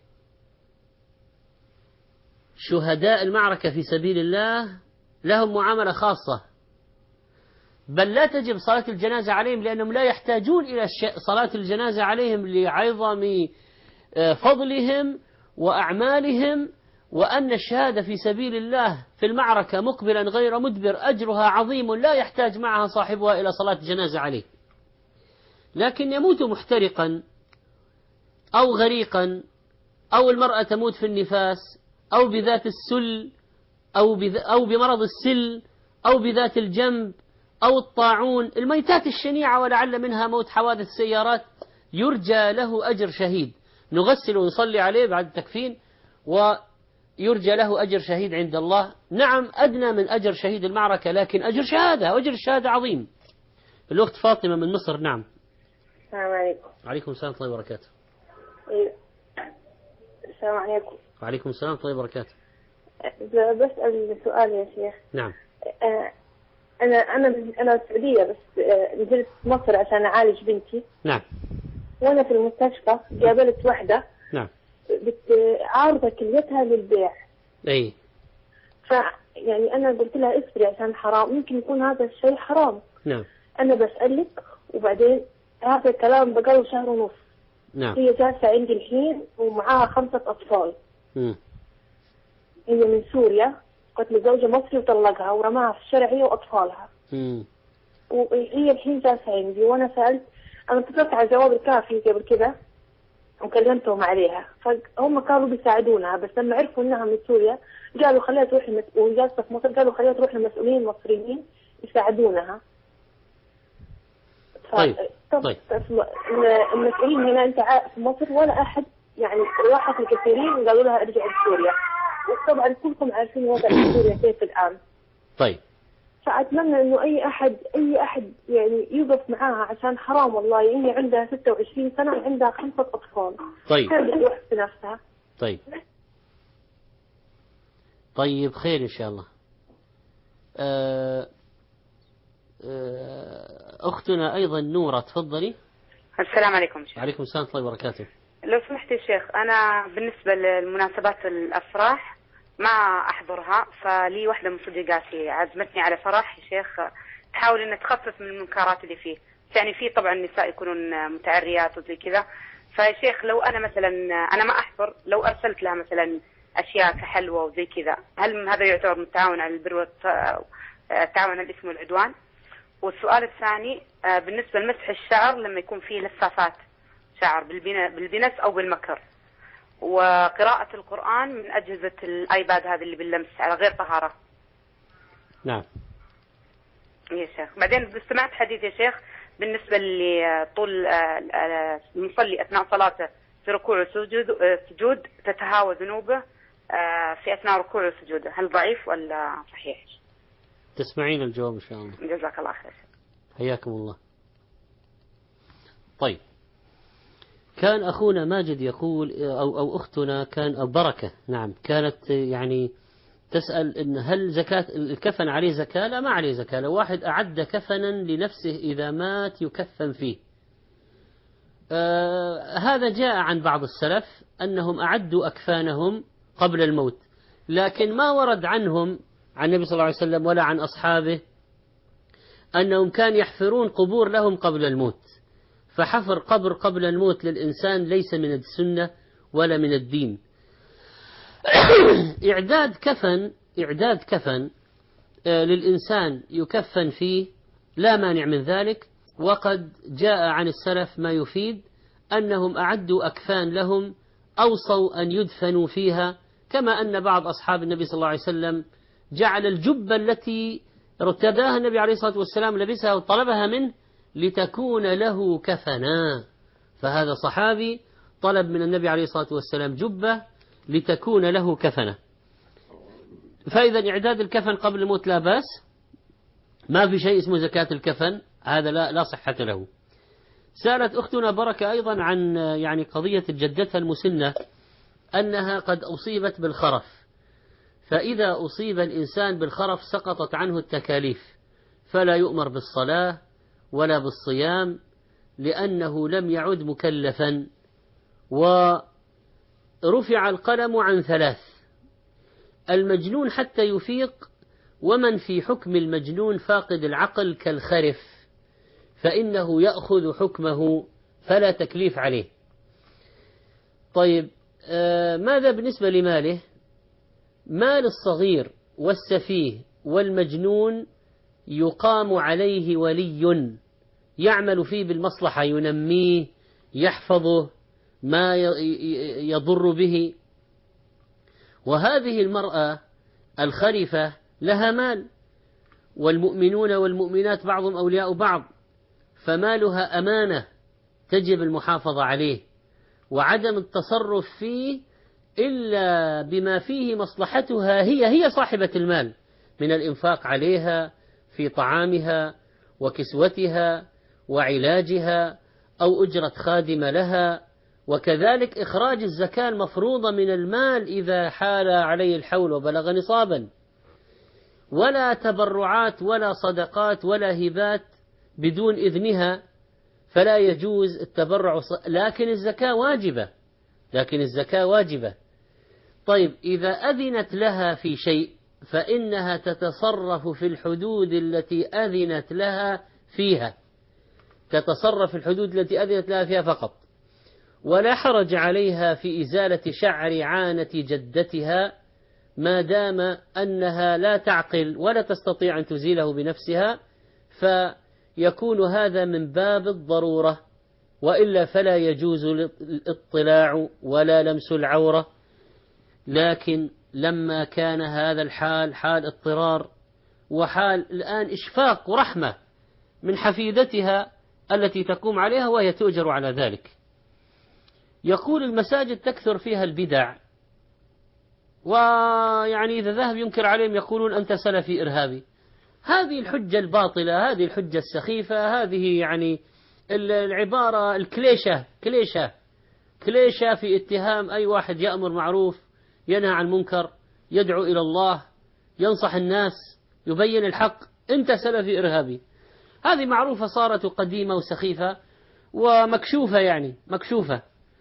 شهداء المعركة في سبيل الله لهم معاملة خاصة، بل لا تجب صلاة الجنازة عليهم، لأنهم لا يحتاجون إلى صلاة الجنازة عليهم لعظم فضلهم وأعمالهم، وأن الشهادة في سبيل الله في المعركة مقبلا غير مدبر أجرها عظيم لا يحتاج معها صاحبها إلى صلاة جنازة عليه. لكن يموت محترقا أو غريقا، أو المرأة تموت في النفاس، أو بذات السل، أو بمرض السل، أو بذات الجنب، أو الطاعون، الميتات الشنيعة ولعل منها موت حوادث سيارات، يرجى له أجر شهيد. نغسل ونصلي عليه بعد التكفين ويرجى له أجر شهيد عند الله. نعم أدنى من أجر شهيد المعركة، لكن أجر شهادة، وأجر الشهادة عظيم. الأخت فاطمة من مصر. نعم. السلام عليكم. وعليكم السلام ورحمة الله وبركاته. السلام عليكم. وعليكم السلام ورحمة الله وبركاته. بسأل سؤال يا شيخ. نعم. أنا السعودية، بس نزلت مصر عشان أعالج بنتي. نعم. وأنا في المستشفى قابلت واحدة. نعم. عارضة كليتها للبيع. أي. يعني أنا قلت لها اصبري عشان حرام، يمكن يكون هذا الشيء حرام. نعم. أنا بسألك، وبعدين هذا الكلام بقاله شهر ونص. نعم. هي جالسة عندي الحين ومعاها 5 أطفال. هي من سوريا، قتل زوجها مصري وطلقها ورماها في الشارع هي وأطفالها. وهي الحين جالسة عندي، وأنا سألت، أنا اتصلت على الجواب الكافي قبل كده وكلمتهم عليها، فهم كانوا بيساعدونها، بس لما عرفوا إنها من سوريا قالوا خليها تروح وجالسة في مصر، قالوا خليها تروح للمسؤولين المصريين يساعدونها. طيب. المسؤولين هنا أنت في مصر ولا أحد، يعني راحت الكثيرين وقالوا لها ارجع لسوريا، وطبعا كلكم عارفين وضع سوريا كيف الآن. طيب. فأتمنى إنه أي أحد يعني يوقف معاها، عشان حرام والله. يعني هي عندها 26 سنة وعندها 5 أطفال. طيب. كيف بتروح في نفسها؟ طيب خير إن شاء الله. أختنا أيضا نورة، تفضلي. السلام عليكم شيخ. وعليكم السلام ورحمة الله وبركاته. لو سمحت يا شيخ، أنا بالنسبة للمناسبات الأفراح ما أحضرها، فلي واحدة من صديقاتي عزمتني على فرح يا شيخ تحاول إن تخفف من المنكرات اللي فيه. يعني فيه طبعا النساء يكونون متعريات وزي كذا، فيا شيخ لو أنا مثلا أنا ما أحضر، لو أرسلت لها مثلا أشياء كحلوة وزي كذا، هل هذا يعتبر متعاون على البر والتعاون على الإثم والعدوان؟ والسؤال الثاني بالنسبة لمسح الشعر لما يكون فيه لفافات شعر بالبنس أو بالمكر، وقراءة القرآن من أجهزة الآيباد هذه اللي باللمس على غير طهارة. نعم يا شيخ. بعدين سمعت حديث يا شيخ بالنسبة لطول المصلي أثناء صلاته في ركوع وسجود تتهاوى ذنوبه في أثناء ركوع وسجوده، هل ضعيف ولا صحيح؟ تسمعين الجواب إن شاء الله. جزاك الله خير. حياكم الله. طيب، كان أخونا ماجد يقول أو أختنا كان بركة، نعم، كانت يعني تسأل إن هل زكاة الكفن عليه زكاة؟ لا، ما عليه زكاة. لو واحد أعد كفنا لنفسه إذا مات يكفن فيه، هذا جاء عن بعض السلف أنهم أعدوا أكفانهم قبل الموت، لكن ما ورد عنهم عن النبي صلى الله عليه وسلم ولا عن أصحابه أنهم كان يحفرون قبور لهم قبل الموت. فحفر قبر قبل الموت للإنسان ليس من السنة ولا من الدين. إعداد كفن للإنسان يكفن فيه لا مانع من ذلك، وقد جاء عن السلف ما يفيد أنهم أعدوا أكفان لهم، أوصوا أن يدفنوا فيها، كما أن بعض أصحاب النبي صلى الله عليه وسلم جعل الجبة التي ارتداها النبي عليه الصلاة والسلام لبسها وطلبها منه لتكون له كفنا. فهذا صحابي طلب من النبي عليه الصلاة والسلام جبة لتكون له كفنا. فإذا إعداد الكفن قبل الموت لا بأس، ما في شيء اسمه زكاة الكفن، هذا لا صحة له. سألت أختنا بركة أيضا عن يعني قضية جدتها المسنة أنها قد أصيبت بالخرف، فإذا أصيب الإنسان بالخرف سقطت عنه التكاليف، فلا يؤمر بالصلاة ولا بالصيام لأنه لم يعد مكلفا. ورفع القلم عن 3: المجنون حتى يفيق، ومن في حكم المجنون فاقد العقل كالخرف، فإنه يأخذ حكمه فلا تكليف عليه. طيب، ماذا بالنسبة لماله؟ مال الصغير والسفيه والمجنون يقام عليه ولي يعمل فيه بالمصلحة، ينميه، يحفظه، ما يضر به. وهذه المرأة الخريفة لها مال، والمؤمنون والمؤمنات بعضهم أولياء بعض، فمالها أمانة تجب المحافظة عليه وعدم التصرف فيه إلا بما فيه مصلحتها هي صاحبة المال، من الإنفاق عليها في طعامها وكسوتها وعلاجها أو أجرة خادمة لها، وكذلك إخراج الزكاة المفروضة من المال إذا حال عليه الحول وبلغ نصابا. ولا تبرعات ولا صدقات ولا هبات بدون إذنها، فلا يجوز التبرع، لكن الزكاة واجبة. طيب، إذا أذنت لها في شيء فإنها تتصرف في الحدود التي أذنت لها فيها، فقط، ولا حرج عليها في إزالة شعر عانة جدتها ما دام أنها لا تعقل ولا تستطيع أن تزيله بنفسها، فيكون هذا من باب الضرورة، وإلا فلا يجوز الاطلاع ولا لمس العورة. لكن لما كان هذا الحال حال اضطرار، وحال الآن إشفاق ورحمة من حفيدتها التي تقوم عليها وهي تؤجر على ذلك. يقول المساجد تكثر فيها البدع، ويعني إذا ذهب ينكر عليهم يقولون أنت سلفي إرهابي. هذه الحجة الباطلة، هذه الحجة السخيفة، هذه يعني العبارة كليشة في اتهام أي واحد يأمر معروف ينهى عن منكر، يدعو إلى الله، ينصح الناس، يبين الحق، أنت سلفي إرهابي. هذه معروفة، صارت قديمة وسخيفة ومكشوفة، يعني مكشوفة.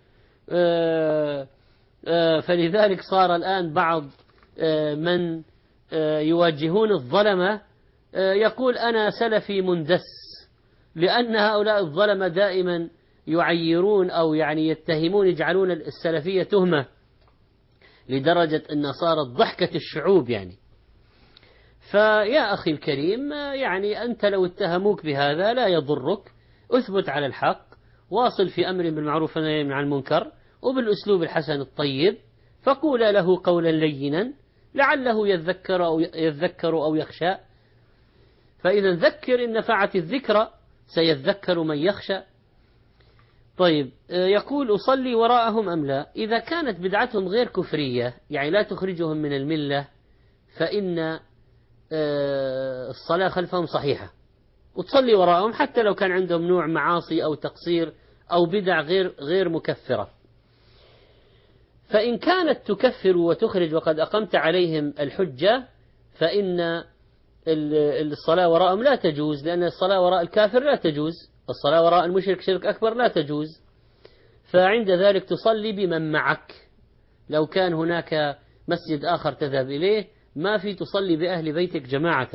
فلذلك صار الآن بعض من يواجهون الظلمة يقول أنا سلفي مندس، لأن هؤلاء الظلمة دائما يعيرون أو يعني يتهمون، يجعلون السلفية تهمة لدرجة أن صارت ضحكة الشعوب يعني. فيا أخي الكريم، يعني أنت لو اتهموك بهذا لا يضرك، أثبت على الحق، واصل في أمر بالمعروف ونهي عن المنكر وبالأسلوب الحسن الطيب، فقولا له قولا لينا لعله يذكر أو يخشى. فإذا ذكر إن نفعت الذكرى سيذكر من يخشى. طيب، يقول أصلي وراءهم أم لا؟ إذا كانت بدعتهم غير كفرية، يعني لا تخرجهم من الملة، فإن الصلاة خلفهم صحيحة، وتصلي وراءهم حتى لو كان عندهم نوع معاصي أو تقصير أو بدع غير مكفرة. فإن كانت تكفر وتخرج وقد أقمت عليهم الحجة فإن الصلاة وراءهم لا تجوز، لأن الصلاة وراء الكافر لا تجوز، الصلاة وراء المشرك شرك أكبر لا تجوز. فعند ذلك تصلي بمن معك. لو كان هناك مسجد آخر تذهب إليه ما في تصلي بأهل بيتك جماعة.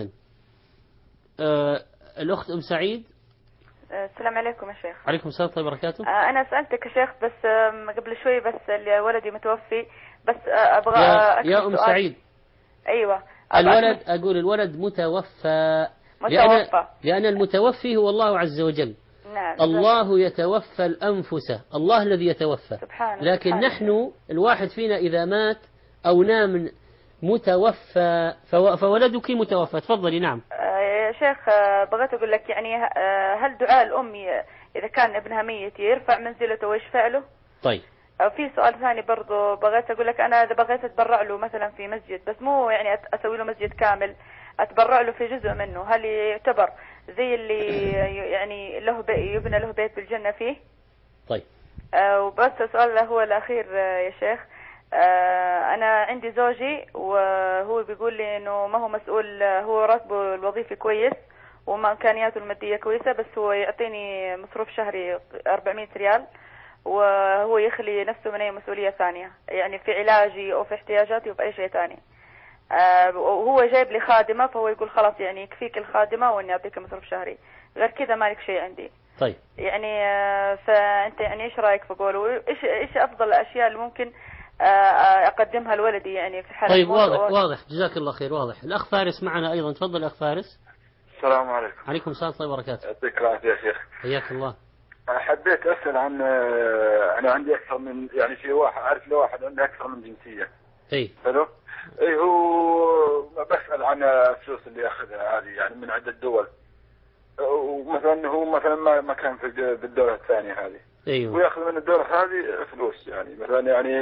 الأخت أم سعيد. السلام عليكم يا شيخ. عليكم السلام ورحمة الله وبركاته. أنا سألتك يا شيخ بس قبل شوي، بس ولدي متوفي، بس أبغى يا أم سعيد. أيوة. الولد متوفى. متوفى. لأن المتوفي هو الله عز وجل. نعم. الله يتوفى الأنفس، الله الذي يتوفى. سبحانه. لكن نحن الواحد فينا إذا مات أو نام متوفى فولدك متوفى. تفضلي. نعم يا شيخ، بغيت أقول لك يعني هل دعاء الأم إذا كان ابنها ميت يرفع منزلته ويشفع له؟ طيب. في سؤال ثاني برضو بغيت أقول لك، أنا إذا بغيت أتبرع له مثلا في مسجد، بس مو يعني أسوي له مسجد كامل، أتبرع له في جزء منه، هل يعتبر زي اللي يعني يبنى له بيت بالجنة فيه؟ طيب. وبس السؤال هو الأخير يا شيخ، أنا عندي زوجي وهو بيقول لي إنه ما هو مسؤول، هو راتبه الوظيفي كويس وما إمكانياته المادية كويسة، بس هو يعطيني مصروف شهري 400 ريال، وهو يخلي نفسه من أي مسؤولية ثانية، يعني في علاجي أو في احتياجاتي وفي أي شيء ثاني. وهو جايب لي خادمة، فهو يقول خلاص يعني يكفيك الخادمة وإني أعطيك مصروف شهري، غير كذا مالك شيء عندي. طيب. يعني فأنت يعني إيش رأيك في قوله؟ إيش أفضل الأشياء اللي ممكن أقدمها لولدي يعني في حالة؟ طيب واضح جزاك الله خير. واضح. الأخ فارس معنا أيضا. تفضل أخ فارس. السلام عليكم. عليكم السلام ورحمة الله وبركاته. يعطيك العافية يا شيخ. حياك الله. حبيت أسأل عن أنا عندي أكثر من يعني في واحد أعرف له واحد عنده أكثر من جنسية. إيه. حلو. إيه هو بسأل عن الفلوس اللي يأخذها هذه يعني من عدة دول، ومثلا هو مثلا ما كان في الدولة الثانية هذه. أيوه. ويأخذ من الدولة هذه فلوس يعني مثلا يعني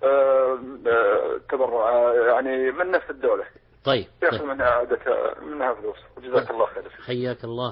تبرع يعني من نفس الدولة. طيب. يأخذ منها فلوس. وجزاك الله خير. حياك الله.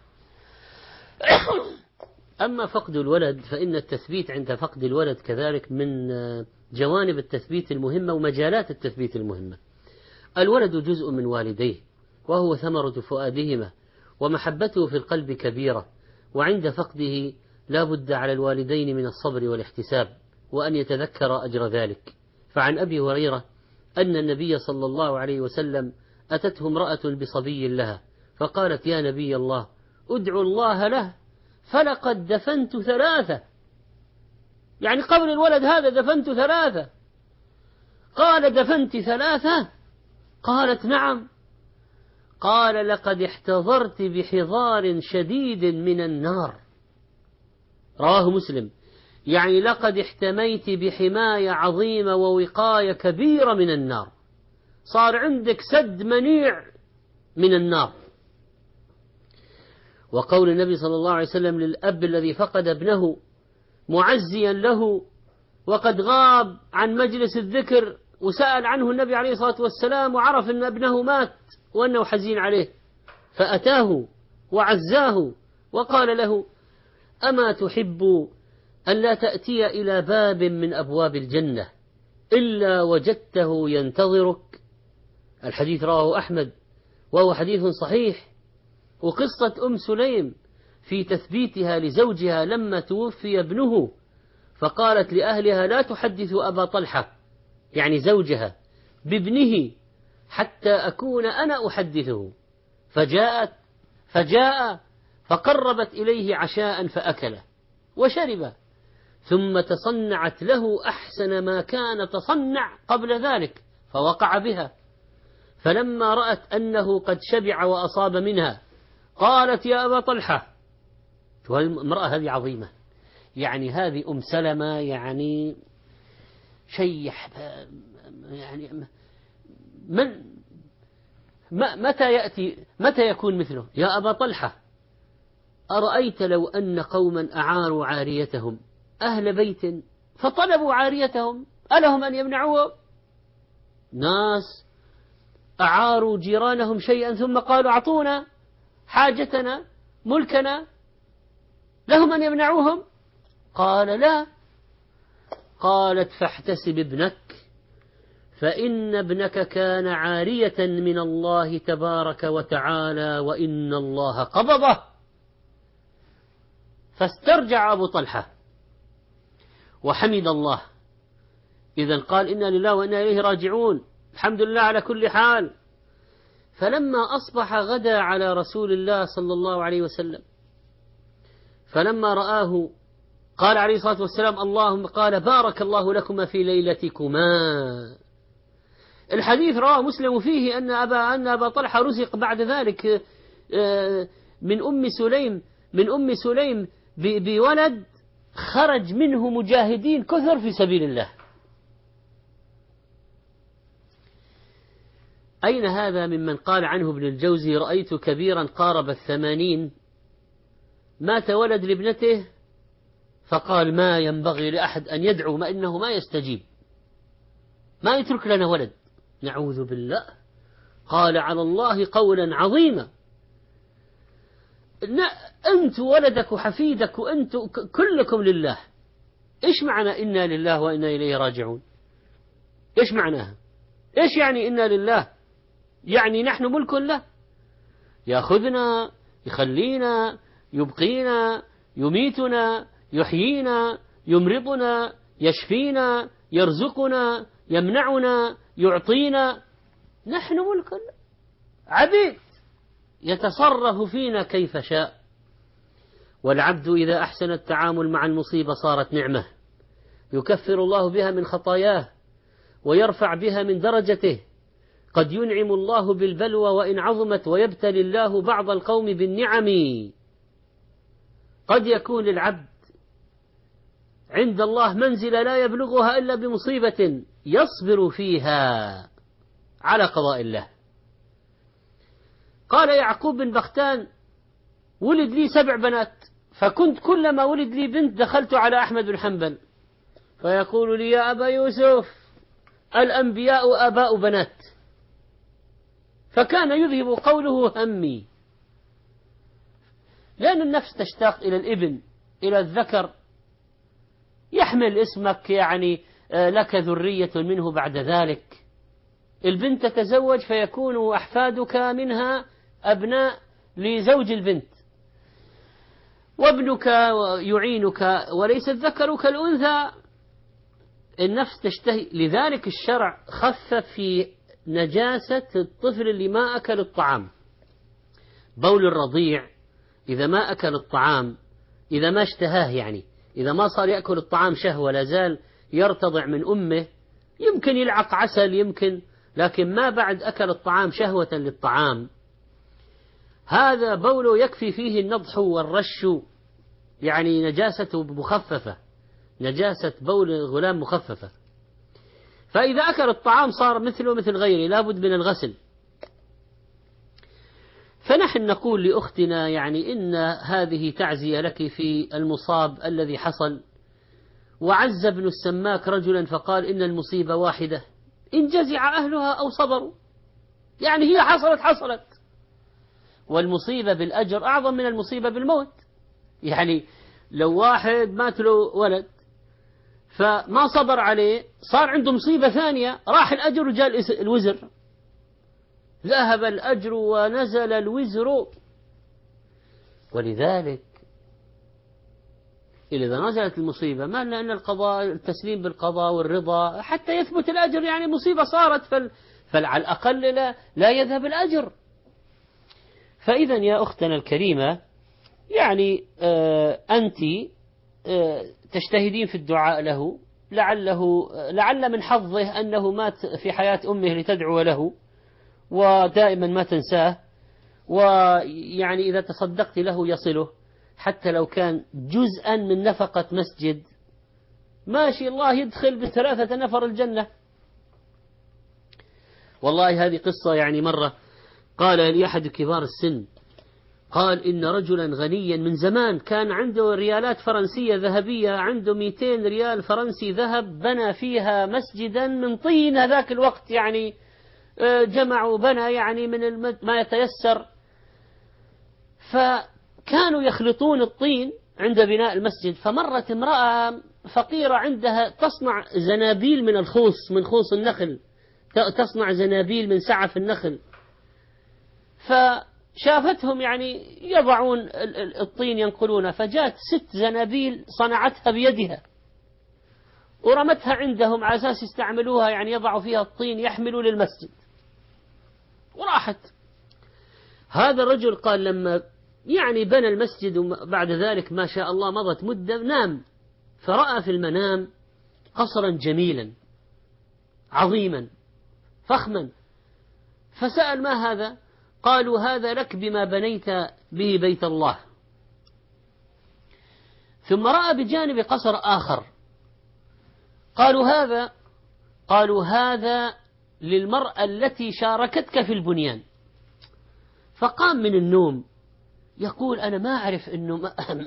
أما فقد الولد فإن التثبيت عند فقد الولد كذلك من جوانب التثبيت المهمة ومجالات التثبيت المهمة. الولد جزء من والديه وهو ثمرة فؤادهما، ومحبته في القلب كبيرة، وعند فقده لا بد على الوالدين من الصبر والاحتساب وأن يتذكر أجر ذلك. فعن أبي هريرة أن النبي صلى الله عليه وسلم أتته امرأة بصبي لها فقالت: يا نبي الله ادعو الله له فلقد دفنت 3. يعني قبل الولد هذا دفنت 3. قال: دفنت 3؟ قالت: نعم. قال: لقد احتضرت بحضار شديد من النار. رواه مسلم. يعني لقد احتميت بحماية عظيمة ووقاية كبيرة من النار، صار عندك سد منيع من النار. وقول النبي صلى الله عليه وسلم للأب الذي فقد ابنه معزيا له وقد غاب عن مجلس الذكر، وسأل عنه النبي عليه الصلاة والسلام وعرف أن ابنه مات وأنه حزين عليه، فأتاه وعزاه وقال له: أما تحب أن لا تأتي إلى باب من أبواب الجنة إلا وجدته ينتظرك؟ الحديث رواه أحمد وهو حديث صحيح. وقصة أم سليم في تثبيتها لزوجها لما توفي ابنه فقالت لأهلها: لا تحدث أبا طلحة يعني زوجها بابنه حتى أكون أنا أحدثه. فجاء فقربت إليه عشاء فأكله وشرب، ثم تصنعت له أحسن ما كان تصنع قبل ذلك فوقع بها. فلما رأت أنه قد شبع وأصاب منها قالت: يا أبا طلحة. المرأة هذه عظيمة، يعني هذه أم سلمة، يعني شيء يعني متى يكون مثله؟ يا أبا طلحة، أرأيت لو أن قوما أعاروا عاريتهم أهل بيت فطلبوا عاريتهم ألهم أن يمنعوهم؟ ناس أعاروا جيرانهم شيئا ثم قالوا: أعطونا، حاجتنا ملكنا لهم أن يمنعوهم؟ قال لا. قالت فاحتسب ابنك فإن ابنك كان عارية من الله تبارك وتعالى وإن الله قبضه. فاسترجع أبو طلحة وحمد الله. إذن قال إنا لله وإنا إليه راجعون، الحمد لله على كل حال. فلما أصبح غدا على رسول الله صلى الله عليه وسلم، فلما رآه قال عليه الصلاة والسلام اللهم قال بارك الله لكما في ليلتكما. الحديث رواه مسلم فيه أن أبا طلحة رزق بعد ذلك من أم سليم بولد خرج منه مجاهدين كثر في سبيل الله. أين هذا ممن قال عنه ابن الجوزي رأيت كبيرا قارب 80 مات ولد لابنته فقال ما ينبغي لأحد أن يدعو ما إنه ما يستجيب، ما يترك لنا ولد، نعوذ بالله. قال على الله قولا عظيما، أنت ولدك وحفيدك وأنت كلكم لله. إيش معنى إنا لله وإنا إليه راجعون؟ إيش معناها؟ إيش يعني إنا لله؟ يعني نحن ملك له، يأخذنا يخلينا يبقينا يميتنا يحيينا يمرضنا يشفينا يرزقنا يمنعنا يعطينا، نحن ملك له عبيد يتصرف فينا كيف شاء. والعبد إذا أحسن التعامل مع المصيبة صارت نعمة يكفر الله بها من خطاياه ويرفع بها من درجته. قد ينعم الله بالبلوى وإن عظمت ويبتلي الله بعض القوم بالنعم. قد يكون للعبد عند الله منزلة لا يبلغها إلا بمصيبة يصبر فيها على قضاء الله. قال يعقوب بن بختان ولد لي 7 بنات، فكنت كلما ولد لي بنت دخلت على أحمد بن حنبل فيقول لي يا أبا يوسف الأنبياء آباء بنات، فكان يذهب قوله همي، لأن النفس تشتاق إلى الابن إلى الذكر، يحمل اسمك يعني لك ذرية منه بعد ذلك. البنت تتزوج فيكون أحفادك منها أبناء لزوج البنت، وابنك يعينك وليس الذكر كالأنثى. النفس تشتهي، لذلك الشرع خفف في نجاسة الطفل اللي ما أكل الطعام. بول الرضيع إذا ما أكل الطعام، إذا ما اشتهاه، يعني إذا ما صار يأكل الطعام شهوة لازال يرتضع من أمه، يمكن يلعق عسل يمكن، لكن ما بعد أكل الطعام شهوة للطعام، هذا بوله يكفي فيه النضح والرش، يعني نجاسته مخففة، نجاسة بول الغلام مخففة. فإذا أكل الطعام صار مثله مثل غيره لابد من الغسل. فنحن نقول لأختنا يعني إن هذه تعزية لك في المصاب الذي حصل. وعز ابن السماك رجلا فقال إن المصيبة واحدة إن جزع أهلها أو صبروا، يعني هي حصلت، والمصيبة بالأجر أعظم من المصيبة بالموت. يعني لو واحد مات له ولد فما صبر عليه صار عنده مصيبة ثانية، راح الأجر وجاء الوزر، ذهب الأجر ونزل الوزر. ولذلك إذا نزلت المصيبة ما لنا أن القضاء التسليم بالقضاء والرضا حتى يثبت الأجر، يعني مصيبة صارت فعلى الأقل لا يذهب الأجر. فإذا يا أختنا الكريمة يعني أنت تجتهدين في الدعاء له، لعل من حظه أنه مات في حياة أمه لتدعو له ودائما ما تنساه، ويعني إذا تصدقت له يصله حتى لو كان جزءا من نفقة مسجد، ماشي الله يدخل ب3 نفر الجنة. والله هذه قصة يعني مرة قال لي أحد كبار السن، قال إن رجلا غنيا من زمان كان عنده ريالات فرنسية ذهبية، عنده 200 ريال فرنسي ذهب، بنى فيها مسجدا من طين هذاك الوقت، يعني جمع وبنى يعني من ما يتيسر. فكانوا يخلطون الطين عند بناء المسجد، فمرت امرأة فقيرة عندها تصنع زنابيل من الخوص، من خوص النخل، تصنع زنابيل من سعف النخل. فشافتهم يعني يضعون الطين ينقلونه، فجاءت 6 زنابيل صنعتها بيدها ورمتها عندهم على أساس يستعملوها، يعني يضعوا فيها الطين يحملوا للمسجد، وراحت. هذا الرجل قال لما يعني بنى المسجد وبعد ذلك ما شاء الله مضت مدة، نام فرأى في المنام قصرا جميلا عظيما فخما، فسأل ما هذا؟ قالوا هذا لك بما بنيت به بيت الله. ثم رأى بجانب قصر آخر، قالوا هذا للمرأة التي شاركتك في البنيان. فقام من النوم يقول أنا ما أعرف أنه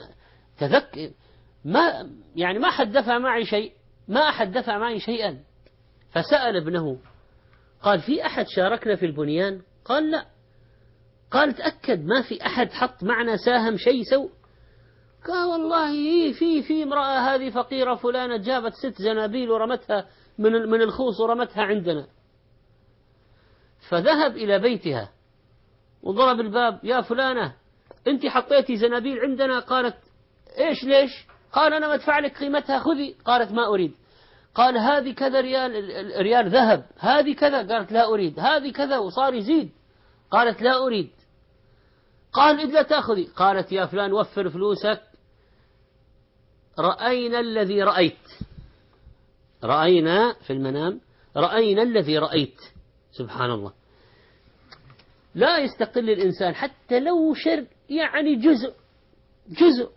ما حد دفع معي شيئا. فسأل ابنه قال في أحد شاركنا في البنيان؟ قال لا. قال تأكد ما في أحد حط معنا ساهم شيء سوء؟ قال والله في امرأة هذه فقيرة فلانة جابت 6 زنابيل ورمتها من الخوص ورمتها عندنا. فذهب إلى بيتها وضرب الباب، يا فلانة أنت حطيتي زنابيل عندنا؟ قالت إيش ليش؟ قال أنا مدفع لك قيمتها خذي. قالت ما أريد. قال هذه كذا ريال ذهب، هذه كذا. قالت لا أريد. هذه كذا، وصار يزيد. قالت لا أريد. قال إذ لا تأخذي. قالت يا فلان وفر فلوسك، رأينا الذي رأيت. رأينا في المنام، رأينا الذي رأيت. سبحان الله. لا يستقل الإنسان حتى لو شر يعني جزء.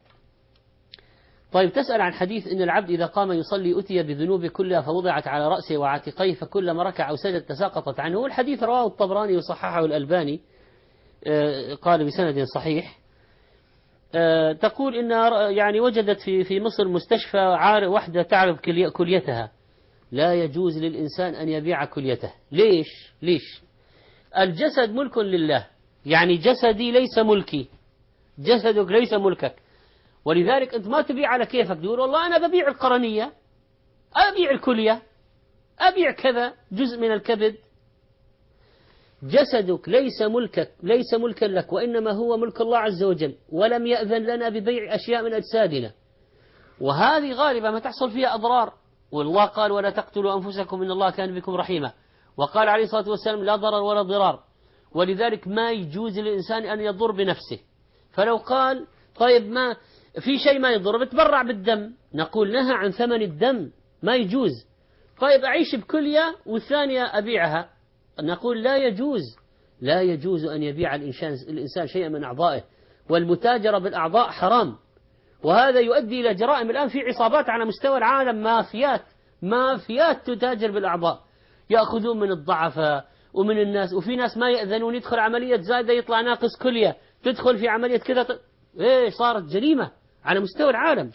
طيب تسأل عن حديث إن العبد إذا قام يصلي أتي بذنوب كلها فوضعت على رأسه وعاتقيه فكلما ركع أو سجد تساقطت عنه. والحديث رواه الطبراني وصححه الألباني، قال بسند صحيح. تقول إن يعني وجدت في مصر مستشفى وحدة تعرض كليتها. لا يجوز للإنسان أن يبيع كليته. ليش؟ الجسد ملك لله، يعني جسدي ليس ملكي، جسدك ليس ملكك، ولذلك أنت ما تبيع على كيفك، تقول والله أنا ببيع القرنية، أبيع الكلية، أبيع كذا جزء من الكبد. جسدك ليس ملكا لك، وإنما هو ملك الله عز وجل، ولم يأذن لنا ببيع أشياء من أجسادنا، وهذه غالبا ما تحصل فيها أضرار. والله قال ولا تقتلوا أنفسكم إن الله كان بكم رحيما، وقال عليه الصلاة والسلام لا ضرر ولا ضرار، ولذلك ما يجوز للإنسان أن يضر بنفسه. فلو قال طيب ما في شيء ما يضر بتبرع بالدم، نقول نهى عن ثمن الدم، ما يجوز. طيب أعيش بكلية والثانية أبيعها، نقول لا يجوز أن يبيع الإنسان شيئا من أعضائه، والمتاجرة بالأعضاء حرام، وهذا يؤدي إلى جرائم. الآن في عصابات على مستوى العالم، مافيات تتاجر بالأعضاء، يأخذون من الضعفاء ومن الناس، وفي ناس ما يأذنون، يدخل عملية زايدة يطلع ناقص كلية، تدخل في عملية كذا صارت جريمة على مستوى العالم.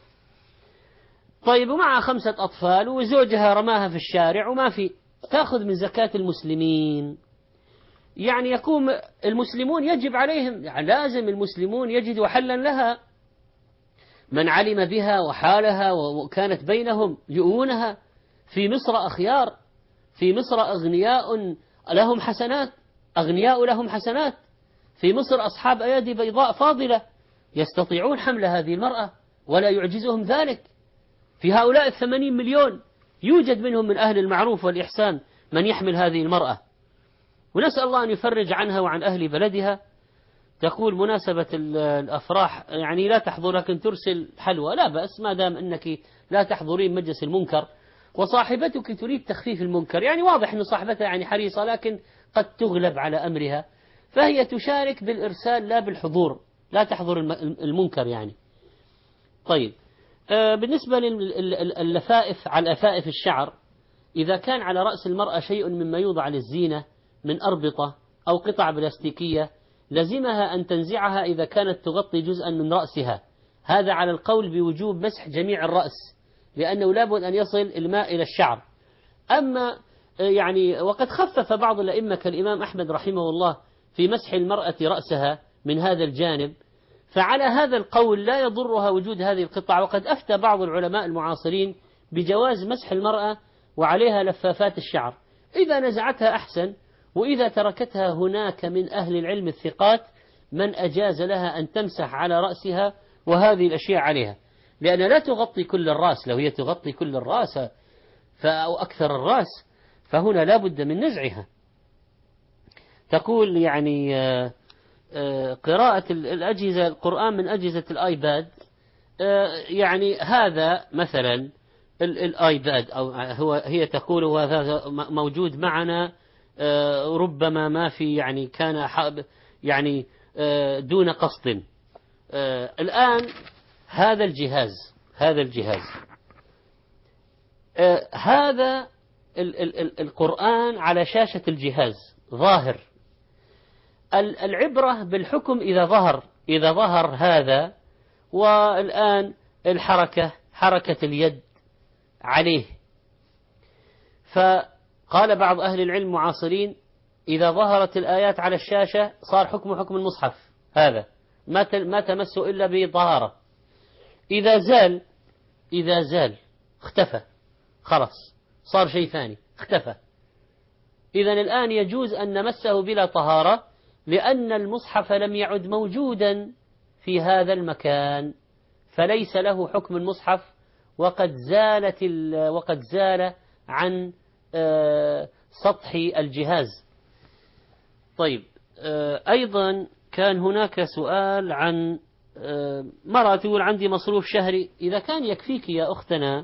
طيب ومعها 5 أطفال وزوجها رماها في الشارع وما في، تأخذ من زكاة المسلمين. يعني يقوم المسلمون يجب عليهم، يعني لازم المسلمون يجدوا حلا لها. من علم بها وحالها وكانت بينهم يؤونها. في مصر أخيار، في مصر أغنياء لهم حسنات، في مصر أصحاب أيادي بيضاء فاضلة يستطيعون حمل هذه المرأة ولا يعجزهم ذلك. في هؤلاء 80 مليون يوجد منهم من أهل المعروف والإحسان من يحمل هذه المرأة، ونسأل الله أن يفرج عنها وعن أهل بلدها. تقول مناسبة الأفراح يعني لا تحضر لكن ترسل حلوى، لا بأس ما دام أنك لا تحضرين مجلس المنكر، وصاحبتك تريد تخفيف المنكر، يعني واضح أن صاحبتها يعني حريصة لكن قد تغلب على أمرها، فهي تشارك بالإرسال لا بالحضور، لا تحضر المنكر يعني. طيب بالنسبة لللفائف، على لفائف الشعر، إذا كان على رأس المرأة شيء مما يوضع للزينة من أربطة أو قطع بلاستيكية لزمها أن تنزعها إذا كانت تغطي جزءا من رأسها، هذا على القول بوجوب مسح جميع الرأس، لأنه لابد أن يصل الماء إلى الشعر. أما يعني وقد خفف بعض الأئمة كالإمام أحمد رحمه الله في مسح المرأة رأسها من هذا الجانب، فعلى هذا القول لا يضرها وجود هذه القطع. وقد أفتى بعض العلماء المعاصرين بجواز مسح المرأة وعليها لفافات الشعر، إذا نزعتها أحسن، وإذا تركتها هناك من أهل العلم الثقات من أجاز لها أن تمسح على رأسها وهذه الأشياء عليها، لأن لا تغطي كل الرأس. لو هي تغطي كل الرأس أو أكثر الرأس فهنا لا بد من نزعها. تقول يعني قراءة الأجهزة القرآن من أجهزة الآيباد، يعني هذا مثلا الآيباد أو هي تقول وهذا موجود معنا، ربما ما في يعني كان يعني دون قصد. الآن هذا الجهاز هذا القرآن على شاشة الجهاز ظاهر. العبرة بالحكم إذا ظهر هذا، والآن حركة اليد عليه. فقال بعض أهل العلم المعاصرين إذا ظهرت الآيات على الشاشة صار حكم المصحف، هذا ما تمسه إلا بطهارة. إذا زال اختفى، خلاص صار شيء ثاني، اختفى. إذن الآن يجوز أن نمسه بلا طهارة، لأن المصحف لم يعد موجودا في هذا المكان، فليس له حكم المصحف، وقد زال عن سطح الجهاز. طيب، أيضا كان هناك سؤال عن مرة تقول عندي مصروف شهري. إذا كان يكفيك يا أختنا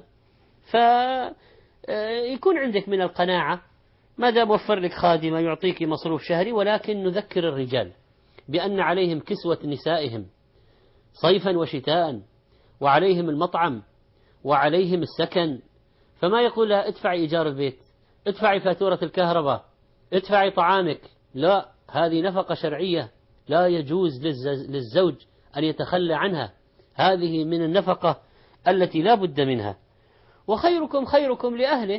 فيكون عندك من القناعة، ما دام وفر لك خادمة يعطيك مصروف شهري، ولكن نذكر الرجال بأن عليهم كسوة نسائهم صيفا وشتاء، وعليهم المطعم، وعليهم السكن. فما يقول لها ادفعي إيجار البيت، ادفعي فاتورة الكهرباء، ادفعي طعامك. لا، هذه نفقة شرعية لا يجوز للزوج أن يتخلى عنها، هذه من النفقة التي لا بد منها. وخيركم خيركم لأهله.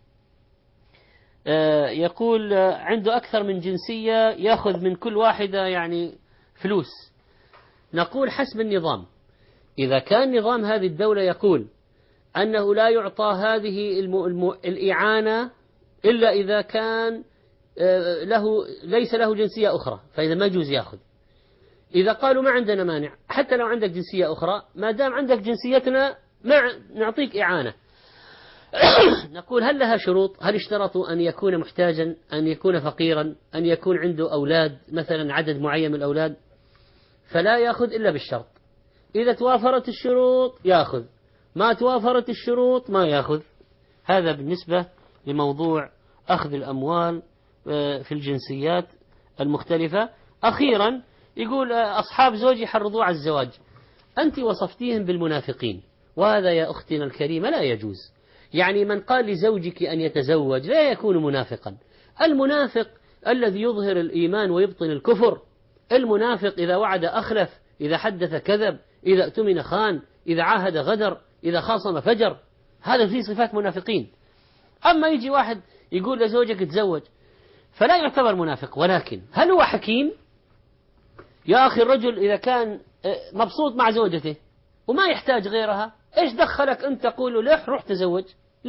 يقول عنده أكثر من جنسية يأخذ من كل واحدة يعني فلوس. نقول حسب النظام. إذا كان نظام هذه الدولة يقول أنه لا يعطى هذه الإعانة إلا إذا كان ليس له جنسية أخرى، فإذا ما يجوز يأخذ. إذا قالوا ما عندنا مانع، حتى لو عندك جنسية أخرى، ما دام عندك جنسيتنا ما نعطيك إعانة. نقول هل لها شروط؟ هل اشترطوا أن يكون محتاجا، أن يكون فقيرا، أن يكون عنده أولاد مثلا عدد معين من الأولاد؟ فلا يأخذ إلا بالشرط. إذا توافرت الشروط يأخذ، ما توافرت الشروط ما يأخذ. هذا بالنسبة لموضوع أخذ الأموال في الجنسيات المختلفة. أخيرا يقول أصحاب زوج يحرضوا على الزواج، أنت وصفتيهم بالمنافقين، وهذا يا أختنا الكريمة لا يجوز. يعني من قال لزوجك أن يتزوج لا يكون منافقا. المنافق الذي يظهر الإيمان ويبطن الكفر. المنافق إذا وعد أخلف، إذا حدث كذب، إذا اؤتمن خان، إذا عاهد غدر، إذا خاصم فجر. هذا فيه صفات منافقين. أما يجي واحد يقول لزوجك تزوج فلا يعتبر منافق. ولكن هل هو حكيم؟ يا أخي الرجل إذا كان مبسوط مع زوجته وما يحتاج غيرها، إيش دخلك أنت تقول له روح تزوج؟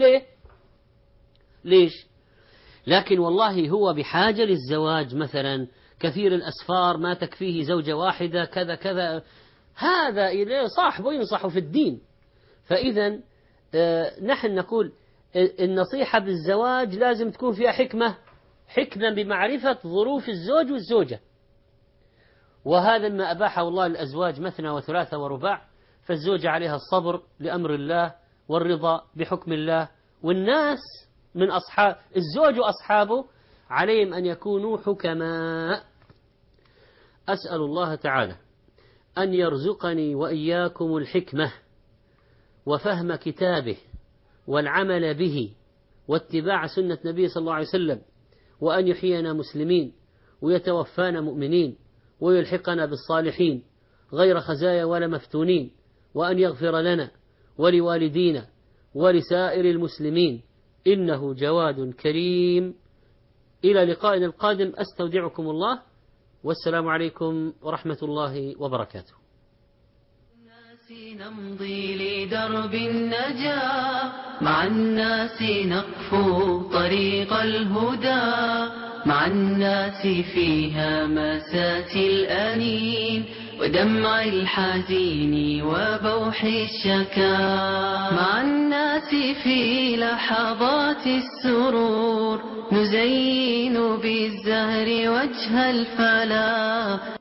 ليش؟ لكن والله هو بحاجة للزواج مثلا، كثير الأسفار ما تكفيه زوجة واحدة، كذا كذا، هذا صاحبه ينصحه في الدين. فإذا نحن نقول النصيحة بالزواج لازم تكون فيها حكمة بمعرفة ظروف الزوج والزوجة. وهذا ما أباحه الله للأزواج مثنى وثلاثة ورباع، فالزوجة عليها الصبر لأمر الله والرضا بحكم الله، والناس من أصحاب الزوج وأصحابه عليهم أن يكونوا حكماء. أسأل الله تعالى أن يرزقني وإياكم الحكمة وفهم كتابه والعمل به واتباع سنة نبي صلى الله عليه وسلم، وأن يحيينا مسلمين ويتوفانا مؤمنين ويلحقنا بالصالحين غير خزايا ولا مفتونين، وأن يغفر لنا ولوالدينا ولسائر المسلمين، إنه جواد كريم. إلى لقائنا القادم، أستودعكم الله والسلام عليكم ورحمة الله وبركاته. نمضي لدرب النجاة، مع الناس نقفو طريق الهدى، مع الناس في همسات الأنين ودمع الحزين وبوح الشكا، مع الناس في لحظات السرور نزين بالزهر وجه الفلاح.